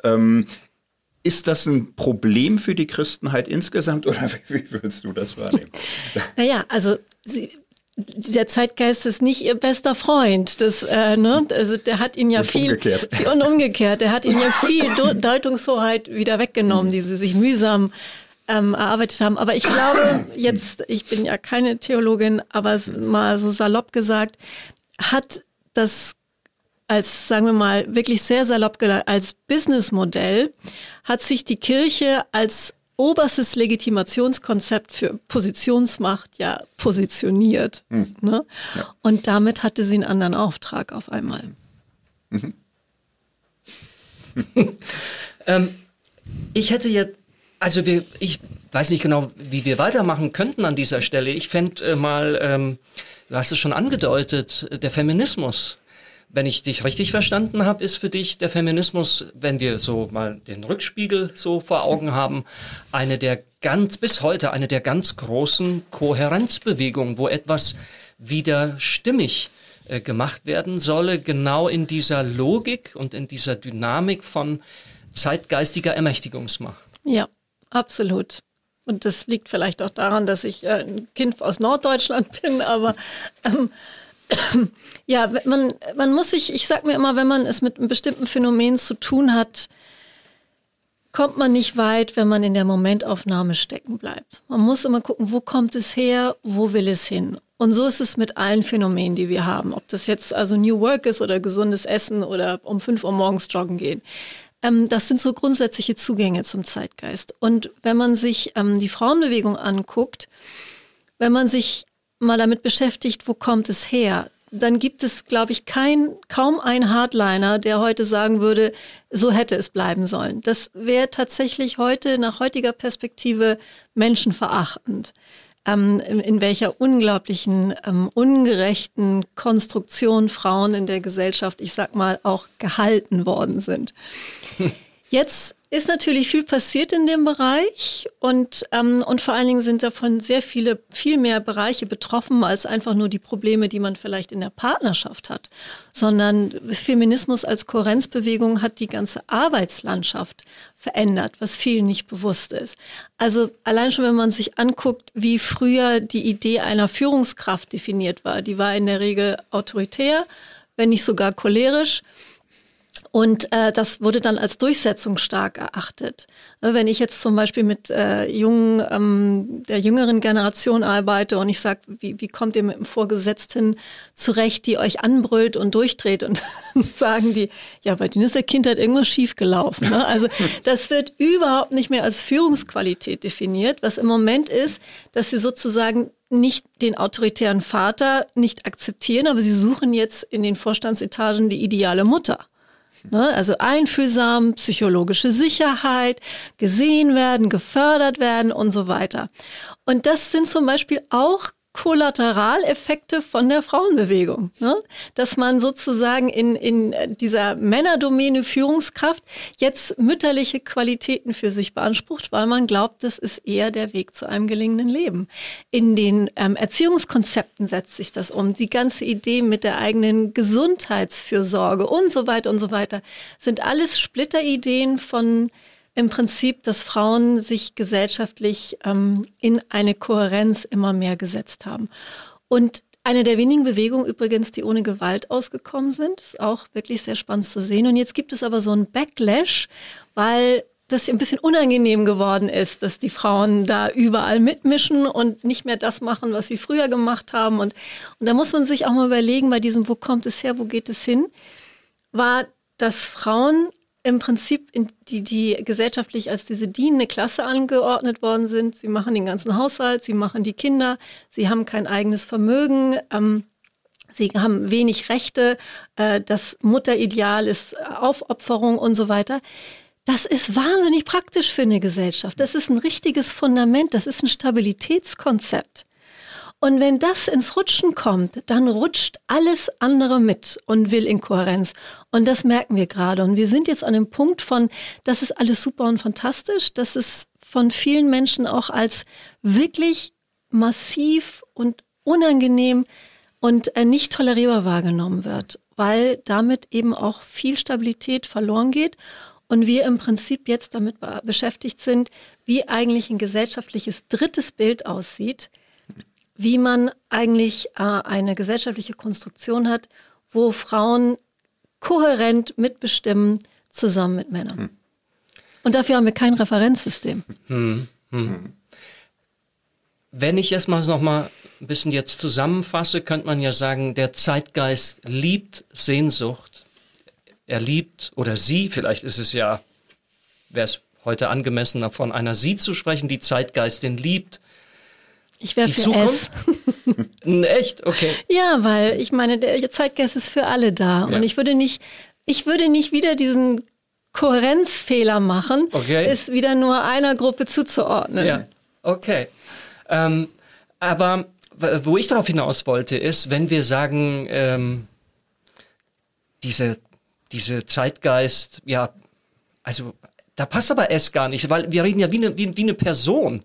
Ist das ein Problem für die Christenheit insgesamt oder wie würdest du das wahrnehmen? Naja, also der Zeitgeist ist nicht ihr bester Freund. Also der hat ihn ja umgekehrt. Der hat ihn ja viel Deutungshoheit wieder weggenommen, die sie sich mühsam erarbeitet haben. Aber ich glaube, ich bin ja keine Theologin, aber mal so salopp gesagt, hat das als, sagen wir mal, wirklich sehr salopp gesagt, als Businessmodell hat sich die Kirche als oberstes Legitimationskonzept für Positionsmacht ja positioniert. Ne? Ja. Und damit hatte sie einen anderen Auftrag auf einmal. Mhm. Ich hätte jetzt ich weiß nicht genau, wie wir weitermachen könnten an dieser Stelle. Ich fände du hast es schon angedeutet, der Feminismus. Wenn ich dich richtig verstanden habe, ist für dich der Feminismus, wenn wir so mal den Rückspiegel so vor Augen haben, bis heute eine der ganz großen Kohärenzbewegungen, wo etwas wieder stimmig gemacht werden solle, genau in dieser Logik und in dieser Dynamik von zeitgeistiger Ermächtigungsmacht. Ja. Absolut. Und das liegt vielleicht auch daran, dass ich ein Kind aus Norddeutschland bin, aber ja, man muss sich, ich sag mir immer, wenn man es mit einem bestimmten Phänomen zu tun hat, kommt man nicht weit, wenn man in der Momentaufnahme stecken bleibt. Man muss immer gucken, wo kommt es her, wo will es hin? Und so ist es mit allen Phänomenen, die wir haben. Ob das jetzt also New Work ist oder gesundes Essen oder um 5 Uhr morgens joggen gehen. Das sind so grundsätzliche Zugänge zum Zeitgeist. Und wenn man sich die Frauenbewegung anguckt, wenn man sich mal damit beschäftigt, wo kommt es her, dann gibt es, glaube ich, kaum einen Hardliner, der heute sagen würde, so hätte es bleiben sollen. Das wäre tatsächlich heute, nach heutiger Perspektive, menschenverachtend. In welcher unglaublichen, ungerechten Konstruktion Frauen in der Gesellschaft, ich sag mal, auch gehalten worden sind. Jetzt ist natürlich viel passiert in dem Bereich und vor allen Dingen sind davon viel mehr Bereiche betroffen als einfach nur die Probleme, die man vielleicht in der Partnerschaft hat, sondern Feminismus als Kohärenzbewegung hat die ganze Arbeitslandschaft verändert, was vielen nicht bewusst ist. Also allein schon, wenn man sich anguckt, wie früher die Idee einer Führungskraft definiert war, die war in der Regel autoritär, wenn nicht sogar cholerisch. Und das wurde dann als durchsetzungsstark erachtet. Wenn ich jetzt zum Beispiel mit der jüngeren Generation arbeite und ich sage, wie kommt ihr mit dem Vorgesetzten zurecht, die euch anbrüllt und durchdreht, und dann sagen die, ja, bei denen ist der Kindheit irgendwas schiefgelaufen. Ne? Also das wird überhaupt nicht mehr als Führungsqualität definiert, was im Moment ist, dass sie sozusagen nicht den autoritären Vater nicht akzeptieren, aber sie suchen jetzt in den Vorstandsetagen die ideale Mutter. Also einfühlsam, psychologische Sicherheit, gesehen werden, gefördert werden und so weiter. Und das sind zum Beispiel auch Kollateraleffekte von der Frauenbewegung, ne? Dass man sozusagen in dieser Männerdomäne Führungskraft jetzt mütterliche Qualitäten für sich beansprucht, weil man glaubt, das ist eher der Weg zu einem gelingenden Leben. In den Erziehungskonzepten setzt sich das um. Die ganze Idee mit der eigenen Gesundheitsfürsorge und so weiter sind alles Splitterideen von im Prinzip, dass Frauen sich gesellschaftlich in eine Kohärenz immer mehr gesetzt haben. Und eine der wenigen Bewegungen übrigens, die ohne Gewalt ausgekommen sind, ist auch wirklich sehr spannend zu sehen. Und jetzt gibt es aber so einen Backlash, weil das ein bisschen unangenehm geworden ist, dass die Frauen da überall mitmischen und nicht mehr das machen, was sie früher gemacht haben. Und da muss man sich auch mal überlegen, bei diesem, wo kommt es her, wo geht es hin, war, dass Frauen im Prinzip die gesellschaftlich als diese dienende Klasse angeordnet worden sind. Sie machen den ganzen Haushalt, sie machen die Kinder, sie haben kein eigenes Vermögen, sie haben wenig Rechte, das Mutterideal ist Aufopferung und so weiter. Das ist wahnsinnig praktisch für eine Gesellschaft. Das ist ein richtiges Fundament, das ist ein Stabilitätskonzept. Und wenn das ins Rutschen kommt, dann rutscht alles andere mit und will in Kohärenz. Und das merken wir gerade. Und wir sind jetzt an dem Punkt von, das ist alles super und fantastisch. Das ist von vielen Menschen auch als wirklich massiv und unangenehm und nicht tolerierbar wahrgenommen wird, weil damit eben auch viel Stabilität verloren geht. Und wir im Prinzip jetzt damit beschäftigt sind, wie eigentlich ein gesellschaftliches drittes Bild aussieht, wie man eigentlich eine gesellschaftliche Konstruktion hat, wo Frauen kohärent mitbestimmen, zusammen mit Männern. Und dafür haben wir kein Referenzsystem. Wenn ich erstmal noch mal ein bisschen jetzt zusammenfasse, könnte man ja sagen, der Zeitgeist liebt Sehnsucht. Er liebt, oder sie, vielleicht ist es ja, wäre es heute angemessener von einer sie zu sprechen, die Zeitgeistin liebt. Ich wäre für Zukunft? S. Echt? Okay. Ja, weil ich meine, der Zeitgeist ist für alle da. Ja. Und ich würde nicht wieder diesen Kohärenzfehler machen, es wieder nur einer Gruppe zuzuordnen. Ja, okay. Aber wo ich darauf hinaus wollte, ist, wenn wir sagen, diese Zeitgeist, ja, also da passt aber S gar nicht, weil wir reden ja wie eine Person.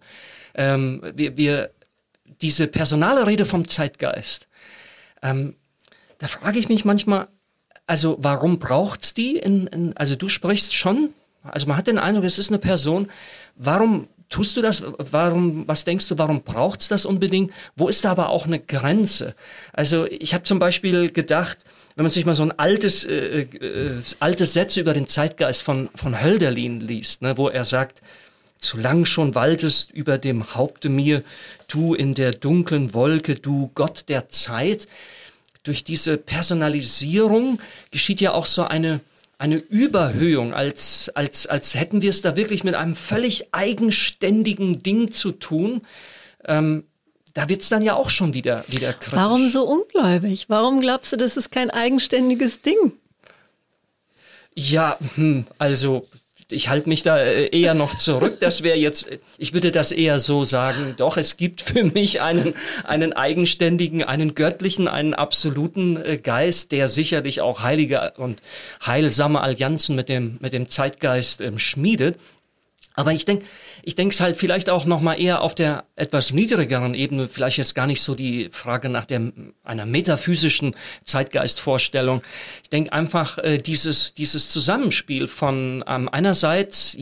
Diese personale Rede vom Zeitgeist, da frage ich mich manchmal, also warum braucht's die? Also du sprichst schon, also man hat den Eindruck, es ist eine Person. Warum tust du das? Was denkst du, warum braucht's das unbedingt? Wo ist da aber auch eine Grenze? Also ich habe zum Beispiel gedacht, wenn man sich mal so ein altes Sätze über den Zeitgeist von Hölderlin liest, ne, wo er sagt, zu lang schon waltest über dem Haupte mir, du in der dunklen Wolke, du Gott der Zeit. Durch diese Personalisierung geschieht ja auch so eine Überhöhung, als hätten wir es da wirklich mit einem völlig eigenständigen Ding zu tun, da wird's dann ja auch schon wieder kritisch. Warum so ungläubig? Warum glaubst du, das ist kein eigenständiges Ding? Ja, also ich halte mich da eher noch zurück. Das wäre jetzt, ich würde das eher so sagen, doch, es gibt für mich einen eigenständigen, einen göttlichen, einen absoluten Geist, der sicherlich auch heilige und heilsame Allianzen mit dem Zeitgeist schmiedet. Aber ich denke es halt vielleicht auch noch mal eher auf der etwas niedrigeren Ebene, vielleicht jetzt gar nicht so die Frage nach einer metaphysischen Zeitgeistvorstellung. Ich denke einfach dieses Zusammenspiel von einerseits,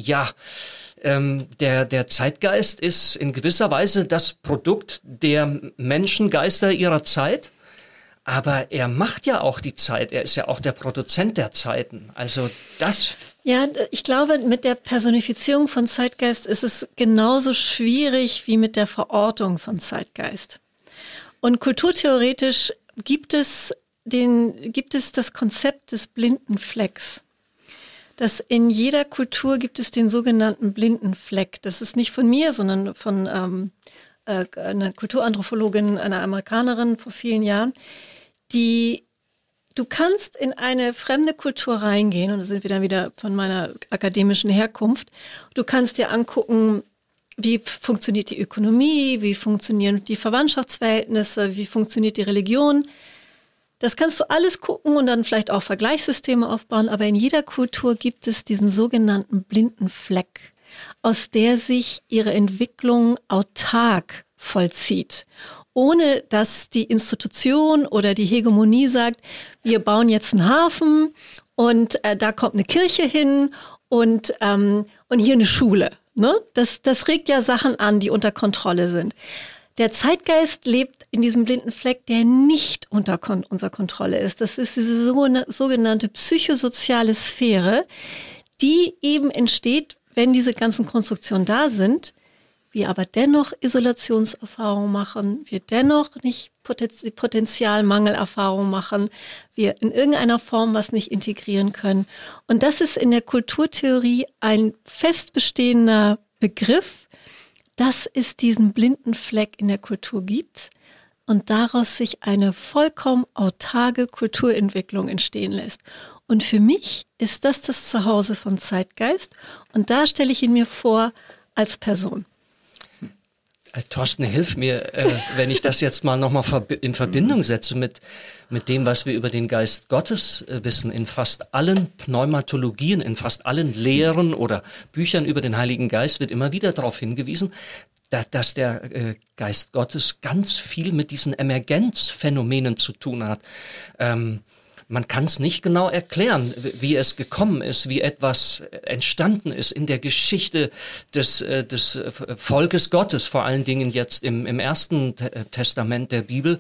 der Zeitgeist ist in gewisser Weise das Produkt der Menschengeister ihrer Zeit. Aber er macht ja auch die Zeit, er ist ja auch der Produzent der Zeiten. Also das... Ja, ich glaube, mit der Personifizierung von Zeitgeist ist es genauso schwierig wie mit der Verortung von Zeitgeist. Und kulturtheoretisch gibt es das Konzept des blinden Flecks. Dass in jeder Kultur gibt es den sogenannten blinden Fleck. Das ist nicht von mir, sondern von einer Kulturanthropologin, einer Amerikanerin vor vielen Jahren, du kannst in eine fremde Kultur reingehen, und da sind wir dann wieder von meiner akademischen Herkunft. Du kannst dir angucken, wie funktioniert die Ökonomie, wie funktionieren die Verwandtschaftsverhältnisse, wie funktioniert die Religion. Das kannst du alles gucken und dann vielleicht auch Vergleichssysteme aufbauen, aber in jeder Kultur gibt es diesen sogenannten blinden Fleck, aus der sich ihre Entwicklung autark vollzieht. Ohne dass die Institution oder die Hegemonie sagt, wir bauen jetzt einen Hafen und da kommt eine Kirche hin und hier eine Schule. Ne? Das regt ja Sachen an, die unter Kontrolle sind. Der Zeitgeist lebt in diesem blinden Fleck, der nicht unter unserer Kontrolle ist. Das ist diese sogenannte psychosoziale Sphäre, die eben entsteht, wenn diese ganzen Konstruktionen da sind, wir aber dennoch Isolationserfahrungen machen, wir dennoch nicht Potenzialmangelerfahrungen machen, wir in irgendeiner Form was nicht integrieren können. Und das ist in der Kulturtheorie ein fest bestehender Begriff, dass es diesen blinden Fleck in der Kultur gibt und daraus sich eine vollkommen autarke Kulturentwicklung entstehen lässt. Und für mich ist das Zuhause von Zeitgeist und da stelle ich ihn mir vor als Person. Thorsten, hilf mir, wenn ich das jetzt mal nochmal in Verbindung setze mit dem, was wir über den Geist Gottes wissen. In fast allen Pneumatologien, in fast allen Lehren oder Büchern über den Heiligen Geist wird immer wieder darauf hingewiesen, dass der Geist Gottes ganz viel mit diesen Emergenzphänomenen zu tun hat. Man kann es nicht genau erklären, wie es gekommen ist, wie etwas entstanden ist in der Geschichte des Volkes Gottes, vor allen Dingen jetzt im Ersten Testament der Bibel.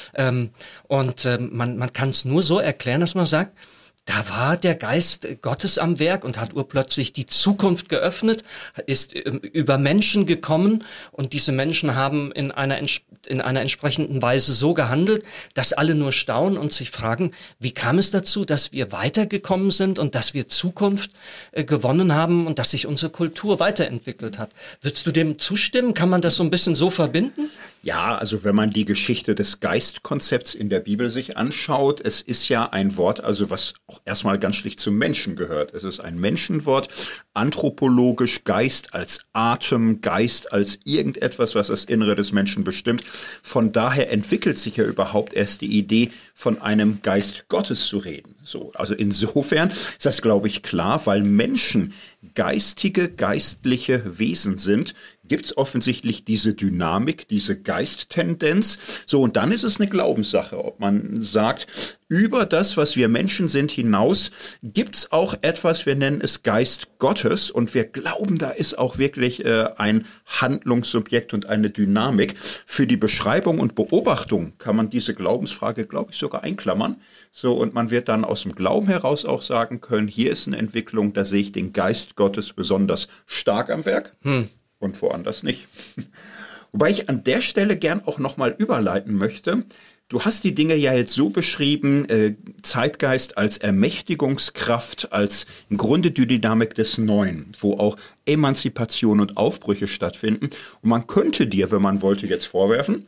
Man kann es nur so erklären, dass man sagt, da war der Geist Gottes am Werk und hat urplötzlich die Zukunft geöffnet, ist über Menschen gekommen und diese Menschen haben in einer entsprechenden Weise so gehandelt, dass alle nur staunen und sich fragen, wie kam es dazu, dass wir weitergekommen sind und dass wir Zukunft gewonnen haben und dass sich unsere Kultur weiterentwickelt hat. Würdest du dem zustimmen? Kann man das so ein bisschen so verbinden? Ja, also wenn man die Geschichte des Geistkonzepts in der Bibel sich anschaut, es ist ja ein Wort, also was auch erstmal ganz schlicht zum Menschen gehört. Es ist ein Menschenwort, anthropologisch, Geist als Atem, Geist als irgendetwas, was das Innere des Menschen bestimmt. Von daher entwickelt sich ja überhaupt erst die Idee, von einem Geist Gottes zu reden. So, also insofern ist das, glaube ich, klar, weil Menschen geistliche Wesen sind, gibt es offensichtlich diese Dynamik, diese Geisttendenz. So, und dann ist es eine Glaubenssache, ob man sagt, über das, was wir Menschen sind, hinaus gibt es auch etwas, wir nennen es Geist Gottes, und wir glauben, da ist auch wirklich ein Handlungssubjekt und eine Dynamik. Für die Beschreibung und Beobachtung kann man diese Glaubensfrage, glaube ich, sogar einklammern. So, und man wird dann aus dem Glauben heraus auch sagen können, hier ist eine Entwicklung, da sehe ich den Geist Gottes besonders stark am Werk. Und woanders nicht. Wobei ich an der Stelle gern auch nochmal überleiten möchte. Du hast die Dinge ja jetzt so beschrieben, Zeitgeist als Ermächtigungskraft, als im Grunde die Dynamik des Neuen, wo auch Emanzipation und Aufbrüche stattfinden. Und man könnte dir, wenn man wollte, jetzt vorwerfen,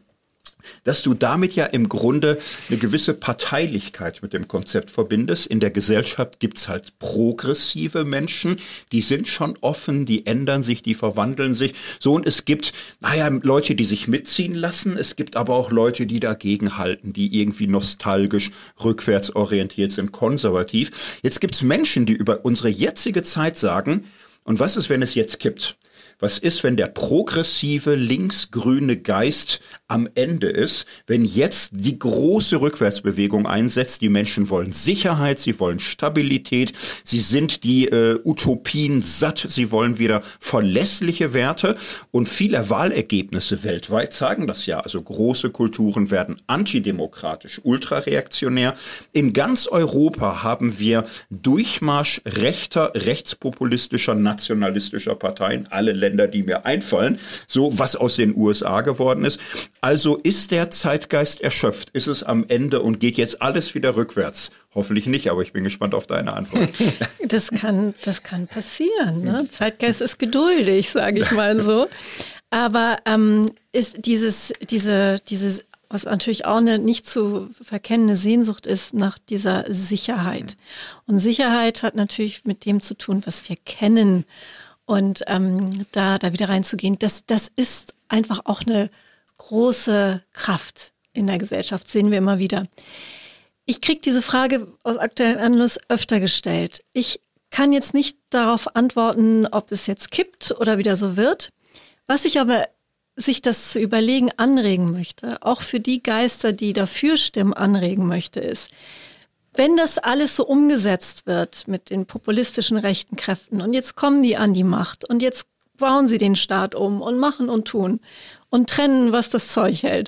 dass du damit ja im Grunde eine gewisse Parteilichkeit mit dem Konzept verbindest. In der Gesellschaft gibt's halt progressive Menschen, die sind schon offen, die ändern sich, die verwandeln sich. So, und es gibt, Leute, die sich mitziehen lassen. Es gibt aber auch Leute, die dagegen halten, die irgendwie nostalgisch, rückwärtsorientiert sind, konservativ. Jetzt gibt's Menschen, die über unsere jetzige Zeit sagen, und was ist, wenn es jetzt kippt? Was ist, wenn der progressive, linksgrüne Geist am Ende ist, wenn jetzt die große Rückwärtsbewegung einsetzt? Die Menschen wollen Sicherheit, sie wollen Stabilität, sie sind die Utopien satt, sie wollen wieder verlässliche Werte, und viele Wahlergebnisse weltweit zeigen das ja. Also große Kulturen werden antidemokratisch, ultrareaktionär. In ganz Europa haben wir Durchmarsch rechter, rechtspopulistischer, nationalistischer Parteien, alle Länder, die mir einfallen, so was aus den USA geworden ist. Also ist der Zeitgeist erschöpft? Ist es am Ende und geht jetzt alles wieder rückwärts? Hoffentlich nicht, aber ich bin gespannt auf deine Antwort. Das kann passieren. Ne? Zeitgeist ist geduldig, sage ich mal so. Aber ist diese was natürlich auch eine nicht zu verkennende Sehnsucht ist nach dieser Sicherheit. Und Sicherheit hat natürlich mit dem zu tun, was wir kennen. Und da wieder reinzugehen, das ist einfach auch eine große Kraft in der Gesellschaft, sehen wir immer wieder. Ich kriege diese Frage aus aktuellem Anlass öfter gestellt. Ich kann jetzt nicht darauf antworten, ob es jetzt kippt oder wieder so wird. Was ich aber sich das zu überlegen anregen möchte, auch für die Geister, die dafür stimmen, anregen möchte, ist, wenn das alles so umgesetzt wird mit den populistischen rechten Kräften und jetzt kommen die an die Macht und jetzt bauen sie den Staat um und machen und tun und trennen, was das Zeug hält.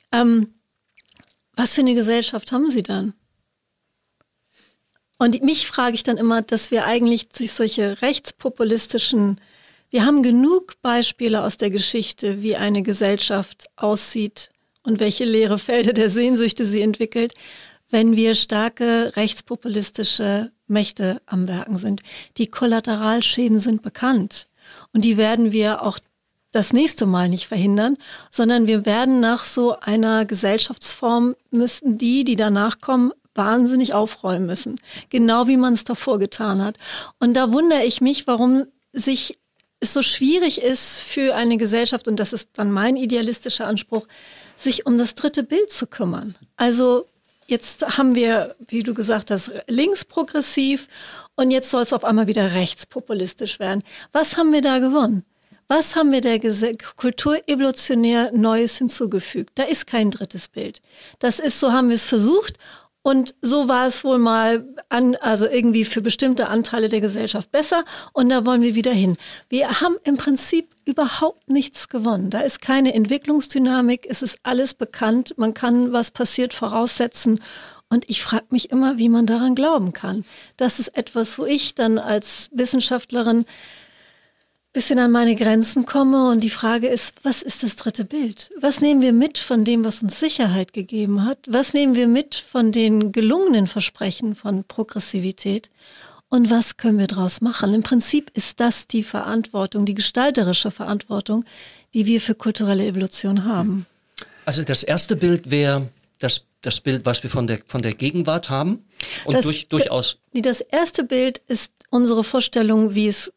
Was für eine Gesellschaft haben sie dann? Und mich frage ich dann immer, dass wir eigentlich durch solche rechtspopulistischen, wir haben genug Beispiele aus der Geschichte, wie eine Gesellschaft aussieht und welche leere Felder der Sehnsüchte sie entwickelt, wenn wir starke rechtspopulistische Mächte am Werken sind. Die Kollateralschäden sind bekannt und die werden wir auch das nächste Mal nicht verhindern, sondern wir werden nach so einer Gesellschaftsform müssten die danach kommen, wahnsinnig aufräumen müssen. Genau wie man es davor getan hat. Und da wundere ich mich, warum es so schwierig ist für eine Gesellschaft, und das ist dann mein idealistischer Anspruch, sich um das dritte Bild zu kümmern. Also jetzt haben wir, wie du gesagt hast, linksprogressiv und jetzt soll es auf einmal wieder rechtspopulistisch werden. Was haben wir da gewonnen? Was haben wir der Kultur evolutionär Neues hinzugefügt? Da ist kein drittes Bild. Das ist, so haben wir es versucht und so war es wohl mal also irgendwie für bestimmte Anteile der Gesellschaft besser und da wollen wir wieder hin. Wir haben im Prinzip überhaupt nichts gewonnen. Da ist keine Entwicklungsdynamik, es ist alles bekannt, man kann, was passiert, voraussetzen. Und ich frage mich immer, wie man daran glauben kann. Das ist etwas, wo ich dann als Wissenschaftlerin bisschen an meine Grenzen komme und die Frage ist, was ist das dritte Bild? Was nehmen wir mit von dem, was uns Sicherheit gegeben hat? Was nehmen wir mit von den gelungenen Versprechen von Progressivität? Und was können wir daraus machen? Im Prinzip ist das die Verantwortung, die gestalterische Verantwortung, die wir für kulturelle Evolution haben. Also das erste Bild wäre das Bild, was wir von der Gegenwart haben und durchaus. Das erste Bild ist unsere Vorstellung, wie es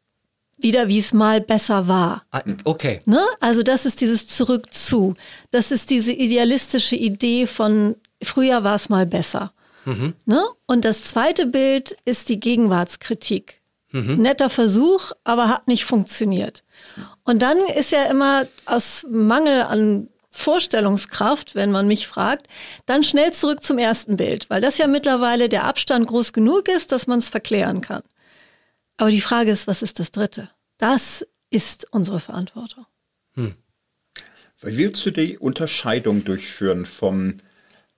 mal besser war. Okay. Ne? Also das ist dieses Zurück zu. Das ist diese idealistische Idee von früher war es mal besser. Mhm. Ne? Und das zweite Bild ist die Gegenwartskritik. Mhm. Netter Versuch, aber hat nicht funktioniert. Und dann ist ja immer aus Mangel an Vorstellungskraft, wenn man mich fragt, dann schnell zurück zum ersten Bild, weil das ja mittlerweile der Abstand groß genug ist, dass man es verklären kann. Aber die Frage ist, was ist das Dritte? Das ist unsere Verantwortung. Willst du die Unterscheidung durchführen vom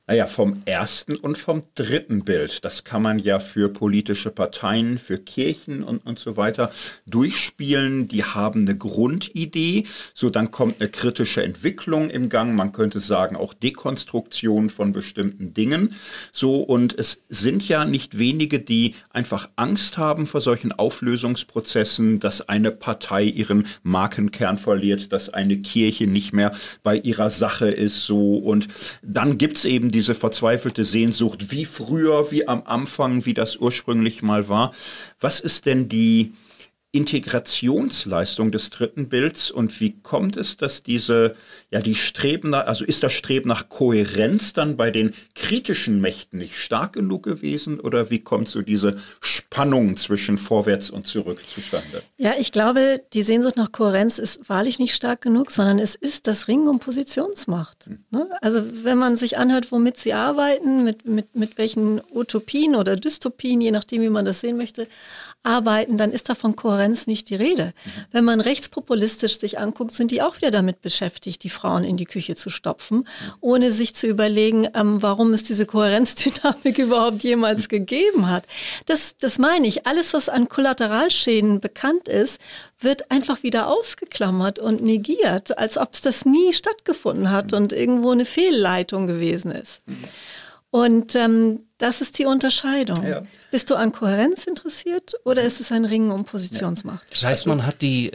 Naja, vom ersten und vom dritten Bild. Das kann man ja für politische Parteien, für Kirchen und so weiter durchspielen. Die haben eine Grundidee. So, dann kommt eine kritische Entwicklung im Gang. Man könnte sagen, auch Dekonstruktion von bestimmten Dingen. So, und es sind ja nicht wenige, die einfach Angst haben vor solchen Auflösungsprozessen, dass eine Partei ihren Markenkern verliert, dass eine Kirche nicht mehr bei ihrer Sache ist. So, und dann gibt's eben diese verzweifelte Sehnsucht, wie früher, wie am Anfang, wie das ursprünglich mal war. Was ist denn die Integrationsleistung des dritten Bilds und wie kommt es, dass die Streben nach, also ist das Streben nach Kohärenz dann bei den kritischen Mächten nicht stark genug gewesen oder wie kommt so diese Spannung zwischen vorwärts und zurück zustande? Ja, ich glaube, die Sehnsucht nach Kohärenz ist wahrlich nicht stark genug, sondern es ist das Ringen um Positionsmacht. Ne? Also wenn man sich anhört, womit sie arbeiten, mit welchen Utopien oder Dystopien, je nachdem, wie man das sehen möchte, arbeiten, dann ist da von Kohärenz nicht die Rede. Wenn man rechtspopulistisch sich anguckt, sind die auch wieder damit beschäftigt, die Frauen in die Küche zu stopfen, ohne sich zu überlegen, warum es diese Kohärenzdynamik überhaupt jemals gegeben hat. Das meine ich. Alles, was an Kollateralschäden bekannt ist, wird einfach wieder ausgeklammert und negiert, als ob es das nie stattgefunden hat und irgendwo eine Fehlleitung gewesen ist. Und das ist die Unterscheidung. Ja. Bist du an Kohärenz interessiert oder ist es ein Ringen um Positionsmacht? Das heißt, man hat die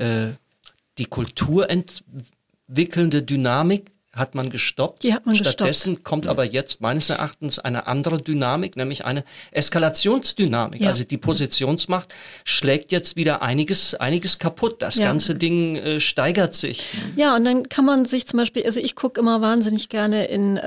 kulturentwickelnde Dynamik hat man gestoppt. Die hat man Stattdessen kommt aber jetzt meines Erachtens eine andere Dynamik, nämlich eine Eskalationsdynamik. Ja. Also die Positionsmacht schlägt jetzt wieder einiges kaputt. Das ganze Ding steigert sich. Ja, und dann kann man sich zum Beispiel, also ich gucke immer wahnsinnig gerne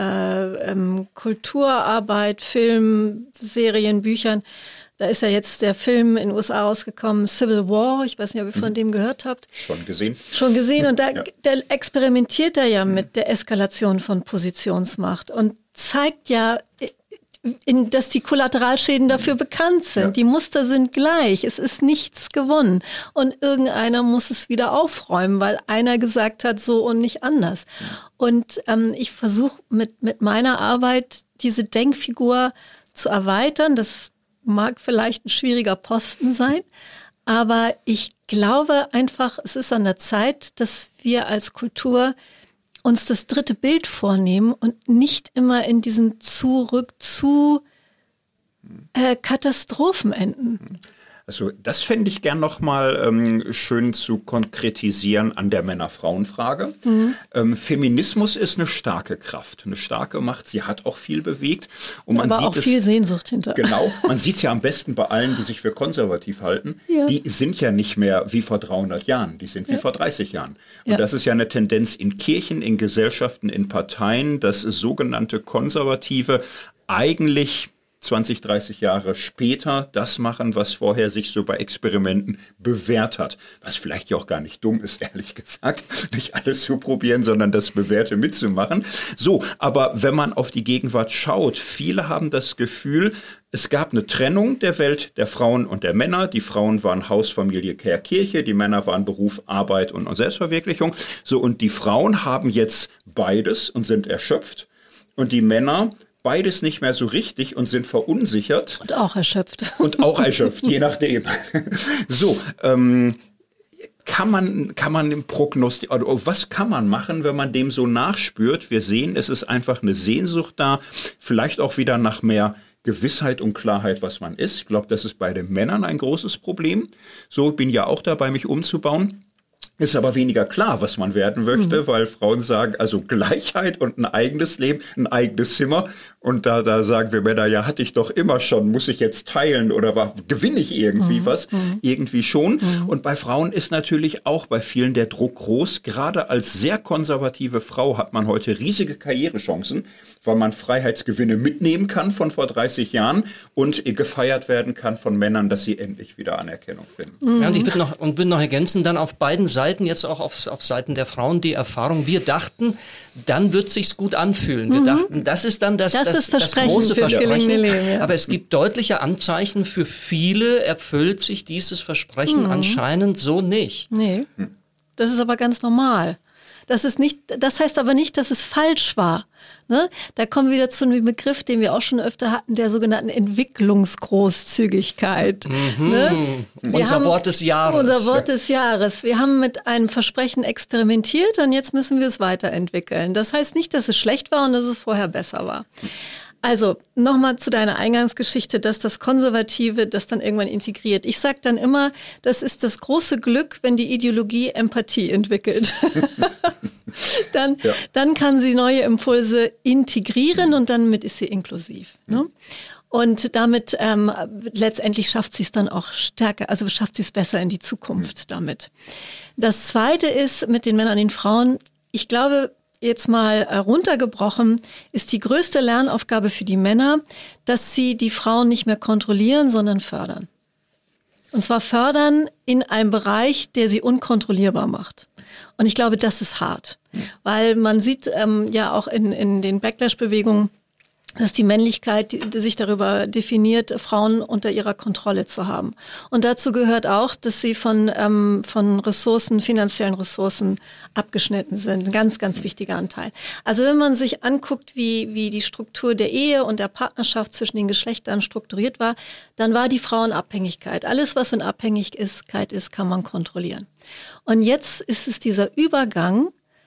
in Kulturarbeit, Film, Serien, Büchern. Da ist ja jetzt der Film in den USA rausgekommen, Civil War. Ich weiß nicht, ob ihr von dem gehört habt. Schon gesehen. Schon gesehen. Und da experimentiert er ja mit der Eskalation von Positionsmacht und zeigt ja, dass die Kollateralschäden dafür bekannt sind. Ja. Die Muster sind gleich. Es ist nichts gewonnen. Und irgendeiner muss es wieder aufräumen, weil einer gesagt hat, so und nicht anders. Und ich versuche mit meiner Arbeit diese Denkfigur zu erweitern. Das mag vielleicht ein schwieriger Posten sein, aber ich glaube einfach, es ist an der Zeit, dass wir als Kultur uns das dritte Bild vornehmen und nicht immer in diesen Zurück zu Katastrophen enden. Also das fände ich gern nochmal schön zu konkretisieren an der Männer-Frauen-Frage. Feminismus ist eine starke Kraft, eine starke Macht. Sie hat auch viel bewegt. Und man aber sieht auch viel Sehnsucht hinter. Genau, man sieht es ja am besten bei allen, die sich für konservativ halten. Ja. Die sind ja nicht mehr wie vor 300 Jahren, die sind wie vor 30 Jahren. Und das ist ja eine Tendenz in Kirchen, in Gesellschaften, in Parteien, dass sogenannte Konservative eigentlich 20, 30 Jahre später das machen, was vorher sich so bei Experimenten bewährt hat. Was vielleicht ja auch gar nicht dumm ist, ehrlich gesagt, nicht alles zu probieren, sondern das Bewährte mitzumachen. So, aber wenn man auf die Gegenwart schaut, viele haben das Gefühl, es gab eine Trennung der Welt der Frauen und der Männer. Die Frauen waren Haus, Familie, Care, Kirche, die Männer waren Beruf, Arbeit und Selbstverwirklichung. So, und die Frauen haben jetzt beides und sind erschöpft. Und die Männer beides nicht mehr so richtig und sind verunsichert. Und auch erschöpft. Und auch erschöpft, je nachdem. So, kann man im was kann man machen, wenn man dem so nachspürt? Wir sehen, es ist einfach eine Sehnsucht da, vielleicht auch wieder nach mehr Gewissheit und Klarheit, was man ist. Ich glaube, das ist bei den Männern ein großes Problem. So, bin ja auch dabei, mich umzubauen. Ist aber weniger klar, was man werden möchte, weil Frauen sagen, also Gleichheit und ein eigenes Leben, ein eigenes Zimmer. Und da sagen wir Männer, ja, hatte ich doch immer schon, muss ich jetzt teilen oder gewinne ich irgendwie was? Irgendwie schon. Und bei Frauen ist natürlich auch bei vielen der Druck groß. Gerade als sehr konservative Frau hat man heute riesige Karrierechancen, weil man Freiheitsgewinne mitnehmen kann von vor 30 Jahren und gefeiert werden kann von Männern, dass sie endlich wieder Anerkennung finden. Ja, und ich will noch ergänzen, dann auf beiden Seiten, jetzt auch auf Seiten der Frauen, die Erfahrung, wir dachten, dann wird sich's gut anfühlen. Wir dachten, das ist dann das große Versprechen. Leben, ja. Aber es gibt deutliche Anzeichen, für viele erfüllt sich dieses Versprechen anscheinend so nicht. Nee, das ist aber ganz normal. Das heißt aber nicht, dass es falsch war. Ne? Da kommen wir wieder zu einem Begriff, den wir auch schon öfter hatten, der sogenannten Entwicklungsgroßzügigkeit. Ne? Unser Wort des Jahres. Unser Wort des Jahres. Wir haben mit einem Versprechen experimentiert und jetzt müssen wir es weiterentwickeln. Das heißt nicht, dass es schlecht war und dass es vorher besser war. Also nochmal zu deiner Eingangsgeschichte, dass das Konservative das dann irgendwann integriert. Ich sage dann immer, das ist das große Glück, wenn die Ideologie Empathie entwickelt. Dann kann sie neue Impulse integrieren und damit ist sie inklusiv. Ne? Und damit letztendlich schafft sie es dann auch stärker, also schafft sie es besser in die Zukunft damit. Das Zweite ist mit den Männern und den Frauen, ich glaube, jetzt mal runtergebrochen, ist die größte Lernaufgabe für die Männer, dass sie die Frauen nicht mehr kontrollieren, sondern fördern. Und zwar fördern in einem Bereich, der sie unkontrollierbar macht. Und ich glaube, das ist hart, weil man sieht ja auch in den Backlash-Bewegungen, dass die Männlichkeit die sich darüber definiert, Frauen unter ihrer Kontrolle zu haben. Und dazu gehört auch, dass sie von Ressourcen, finanziellen Ressourcen abgeschnitten sind. Ein ganz, ganz wichtiger Anteil. Also wenn man sich anguckt, wie die Struktur der Ehe und der Partnerschaft zwischen den Geschlechtern strukturiert war, dann war die Frauenabhängigkeit. Alles, was in Abhängigkeit ist, kann man kontrollieren. Und jetzt ist es dieser Übergang,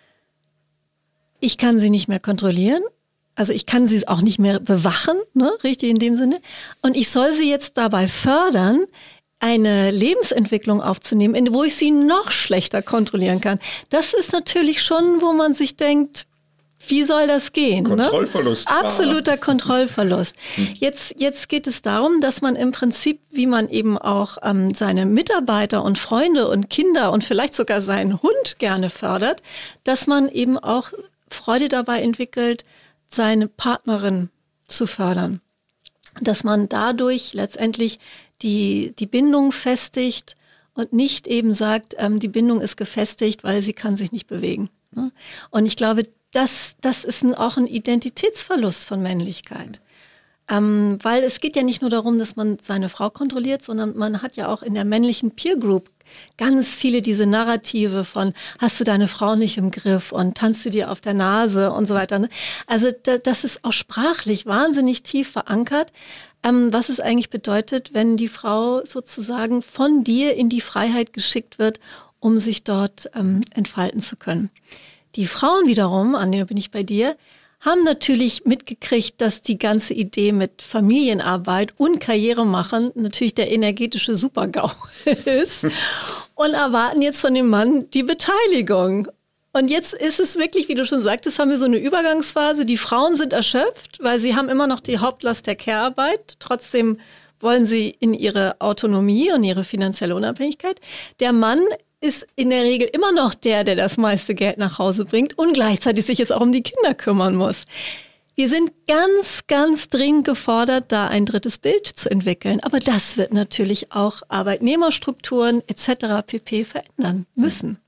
ich kann sie nicht mehr kontrollieren. Also ich kann sie auch nicht mehr bewachen, ne, richtig in dem Sinne. Und ich soll sie jetzt dabei fördern, eine Lebensentwicklung aufzunehmen, wo ich sie noch schlechter kontrollieren kann. Das ist natürlich schon, wo man sich denkt, wie soll das gehen? Kontrollverlust. Ne? Absoluter Kontrollverlust. Jetzt geht es darum, dass man im Prinzip, wie man eben auch seine Mitarbeiter und Freunde und Kinder und vielleicht sogar seinen Hund gerne fördert, dass man eben auch Freude dabei entwickelt, seine Partnerin zu fördern. Dass man dadurch letztendlich die Bindung festigt und nicht eben sagt, die Bindung ist gefestigt, weil sie kann sich nicht bewegen. Ne? Und ich glaube, das ist auch ein Identitätsverlust von Männlichkeit. Weil es geht ja nicht nur darum, dass man seine Frau kontrolliert, sondern man hat ja auch in der männlichen Peer Group ganz viele diese Narrative von, hast du deine Frau nicht im Griff und tanzt du dir auf der Nase und so weiter. Ne? Also das ist auch sprachlich wahnsinnig tief verankert, was es eigentlich bedeutet, wenn die Frau sozusagen von dir in die Freiheit geschickt wird, um sich dort entfalten zu können. Die Frauen wiederum, Anja, bin ich bei dir, haben natürlich mitgekriegt, dass die ganze Idee mit Familienarbeit und Karriere machen natürlich der energetische Super-GAU ist und erwarten jetzt von dem Mann die Beteiligung. Und jetzt ist es wirklich, wie du schon sagtest, haben wir so eine Übergangsphase. Die Frauen sind erschöpft, weil sie haben immer noch die Hauptlast der Care-Arbeit. Trotzdem wollen sie in ihre Autonomie und ihre finanzielle Unabhängigkeit. Der Mann ist in der Regel immer noch der das meiste Geld nach Hause bringt und gleichzeitig sich jetzt auch um die Kinder kümmern muss. Wir sind ganz, ganz dringend gefordert, da ein drittes Bild zu entwickeln. Aber das wird natürlich auch Arbeitnehmerstrukturen etc. pp. Verändern müssen.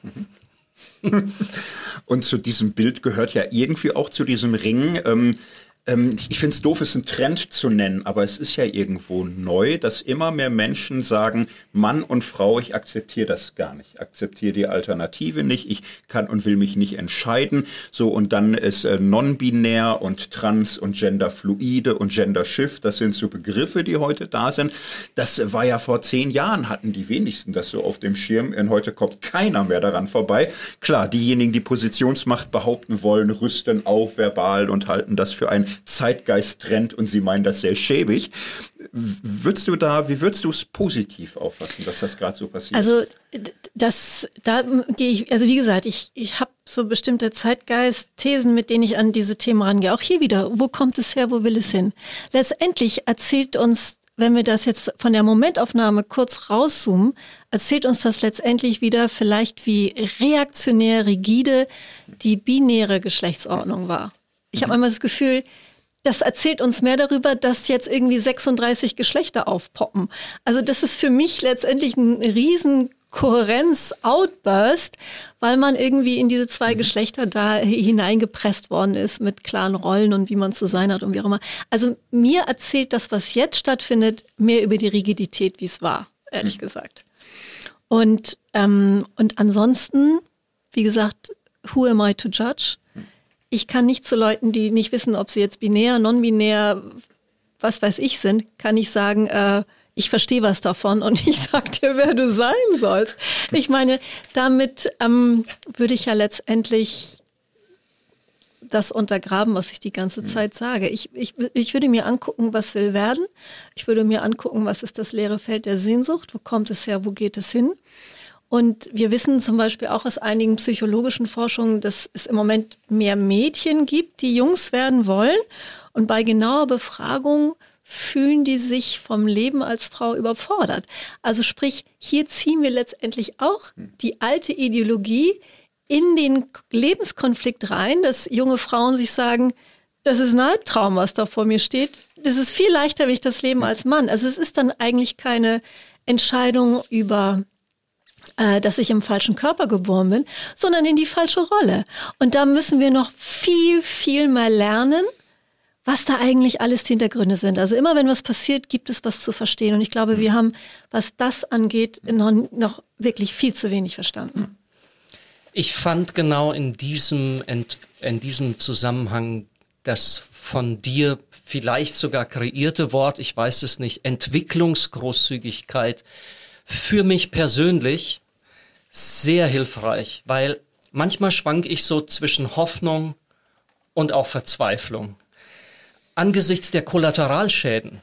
Und zu diesem Bild gehört ja irgendwie auch zu diesem Ring. Ich finde es doof, es einen Trend zu nennen, aber es ist ja irgendwo neu, dass immer mehr Menschen sagen, Mann und Frau, ich akzeptiere das gar nicht. Ich akzeptiere die Alternative nicht, ich kann und will mich nicht entscheiden. So, und dann ist non-binär und trans und genderfluide und gendershift, das sind so Begriffe, die heute da sind. Das war ja vor 10 Jahren, hatten die wenigsten das so auf dem Schirm. Und heute kommt keiner mehr daran vorbei. Klar, diejenigen, die Positionsmacht behaupten wollen, rüsten auf verbal und halten das für ein Zeitgeist-Trend und sie meinen das sehr schäbig. Wie würdest du es positiv auffassen, dass das gerade so passiert? Also da gehe ich, also wie gesagt, ich habe so bestimmte Zeitgeist-Thesen, mit denen ich an diese Themen rangehe. Auch hier wieder, wo kommt es her, wo will es hin? Letztendlich erzählt uns, wenn wir das jetzt von der Momentaufnahme kurz rauszoomen, erzählt uns das letztendlich wieder vielleicht, wie reaktionär, rigide die binäre Geschlechtsordnung war. Ich habe einmal das Gefühl, das erzählt uns mehr darüber, dass jetzt irgendwie 36 Geschlechter aufpoppen. Also das ist für mich letztendlich ein riesen Kohärenz-Outburst, weil man irgendwie in diese 2 Geschlechter da hineingepresst worden ist mit klaren Rollen und wie man zu sein hat und wie auch immer. Also mir erzählt das, was jetzt stattfindet, mehr über die Rigidität, wie es war, ehrlich gesagt. Und ansonsten, wie gesagt, who am I to judge? Ich kann nicht zu Leuten, die nicht wissen, ob sie jetzt binär, non-binär, was weiß ich sind, kann ich sagen, ich verstehe was davon und ich sag dir, wer du sein sollst. Ich meine, damit würde ich ja letztendlich das untergraben, was ich die ganze Zeit sage. Ich würde mir angucken, was will werden. Ich würde mir angucken, was ist das leere Feld der Sehnsucht, wo kommt es her, wo geht es hin. Und wir wissen zum Beispiel auch aus einigen psychologischen Forschungen, dass es im Moment mehr Mädchen gibt, die Jungs werden wollen. Und bei genauer Befragung fühlen die sich vom Leben als Frau überfordert. Also sprich, hier ziehen wir letztendlich auch die alte Ideologie in den Lebenskonflikt rein, dass junge Frauen sich sagen, das ist ein Albtraum, was da vor mir steht. Das ist viel leichter, wenn ich das leben als Mann. Also es ist dann eigentlich keine Entscheidung über dass ich im falschen Körper geboren bin, sondern in die falsche Rolle. Und da müssen wir noch viel, viel mehr lernen, was da eigentlich alles die Hintergründe sind. Also immer wenn was passiert, gibt es was zu verstehen. Und ich glaube, wir haben, was das angeht, noch wirklich viel zu wenig verstanden. Ich fand genau in diesem Zusammenhang das von dir vielleicht sogar kreierte Wort, ich weiß es nicht, Entwicklungsgroßzügigkeit, für mich persönlich sehr hilfreich, weil manchmal schwank ich so zwischen Hoffnung und auch Verzweiflung. Angesichts der Kollateralschäden,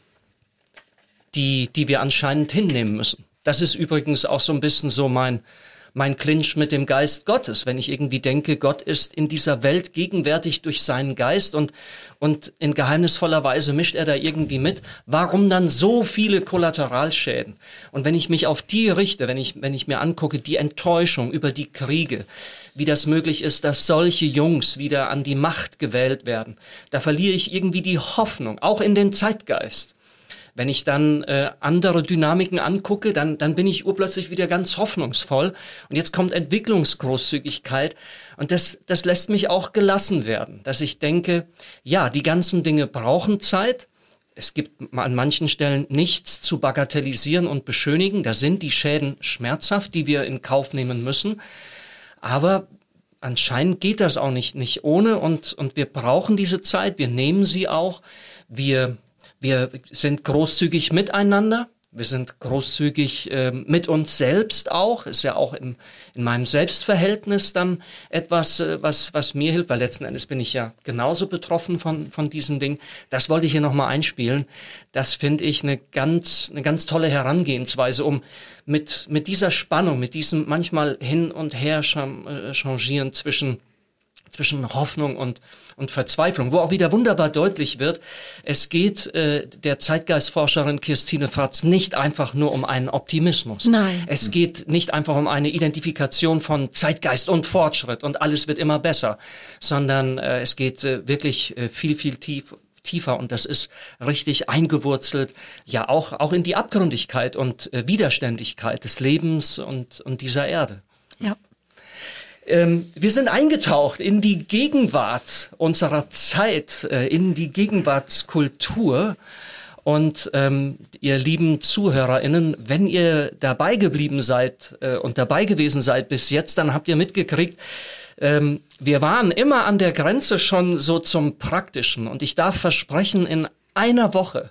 die wir anscheinend hinnehmen müssen. Das ist übrigens auch so ein bisschen so mein Clinch mit dem Geist Gottes, wenn ich irgendwie denke, Gott ist in dieser Welt gegenwärtig durch seinen Geist und in geheimnisvoller Weise mischt er da irgendwie mit. Warum dann so viele Kollateralschäden? Und wenn ich mich auf die richte, wenn ich mir angucke, die Enttäuschung über die Kriege, wie das möglich ist, dass solche Jungs wieder an die Macht gewählt werden, da verliere ich irgendwie die Hoffnung, auch in den Zeitgeist. Wenn ich dann andere Dynamiken angucke, dann bin ich urplötzlich wieder ganz hoffnungsvoll. Und jetzt kommt Entwicklungsgroßzügigkeit. Und das lässt mich auch gelassen werden, dass ich denke, ja, die ganzen Dinge brauchen Zeit. Es gibt an manchen Stellen nichts zu bagatellisieren und beschönigen. Da sind die Schäden schmerzhaft, die wir in Kauf nehmen müssen. Aber anscheinend geht das auch nicht ohne. Und wir brauchen diese Zeit. Wir nehmen sie auch. Wir sind großzügig miteinander, wir sind großzügig mit uns selbst auch, ist ja auch in meinem Selbstverhältnis dann etwas, was mir hilft, weil letzten Endes bin ich ja genauso betroffen von diesen Dingen. Das wollte ich hier nochmal einspielen. Das finde ich eine ganz tolle Herangehensweise, um mit dieser Spannung, mit diesem manchmal hin und her changieren zwischen Hoffnung und Verzweiflung, wo auch wieder wunderbar deutlich wird, es geht der Zeitgeistforscherin Kirstine Fratz nicht einfach nur um einen Optimismus. Nein. Es geht nicht einfach um eine Identifikation von Zeitgeist und Fortschritt und alles wird immer besser, sondern es geht wirklich viel, viel tiefer und das ist richtig eingewurzelt, ja auch in die Abgründigkeit und Widerständigkeit des Lebens und dieser Erde. Ja. Wir sind eingetaucht in die Gegenwart unserer Zeit, in die Gegenwartskultur. Und ihr lieben ZuhörerInnen, wenn ihr dabei geblieben seid und dabei gewesen seid bis jetzt, dann habt ihr mitgekriegt, wir waren immer an der Grenze schon so zum Praktischen. Und ich darf versprechen, in einer Woche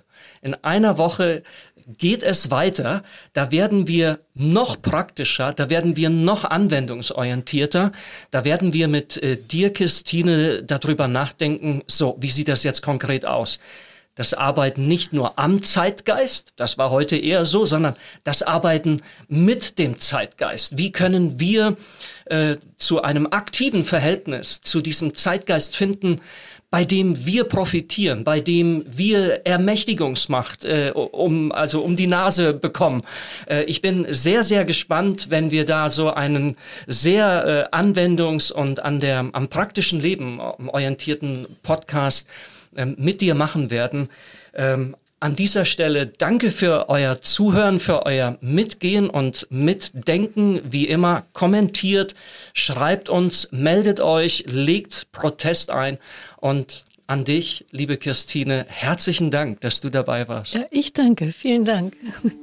geht es weiter, da werden wir noch praktischer, da werden wir noch anwendungsorientierter, da werden wir mit dir, Kirstine, darüber nachdenken, so, wie sieht das jetzt konkret aus? Das Arbeiten nicht nur am Zeitgeist, das war heute eher so, sondern das Arbeiten mit dem Zeitgeist. Wie können wir zu einem aktiven Verhältnis zu diesem Zeitgeist finden, bei dem wir profitieren, bei dem wir Ermächtigungsmacht um die Nase bekommen. Ich bin sehr, sehr gespannt, wenn wir da so einen sehr anwendungs- und am praktischen Leben orientierten Podcast mit dir machen werden. An dieser Stelle danke für euer Zuhören, für euer Mitgehen und Mitdenken. Wie immer, kommentiert, schreibt uns, meldet euch, legt Protest ein. Und an dich, liebe Kirstine, herzlichen Dank, dass du dabei warst. Ja, ich danke. Vielen Dank.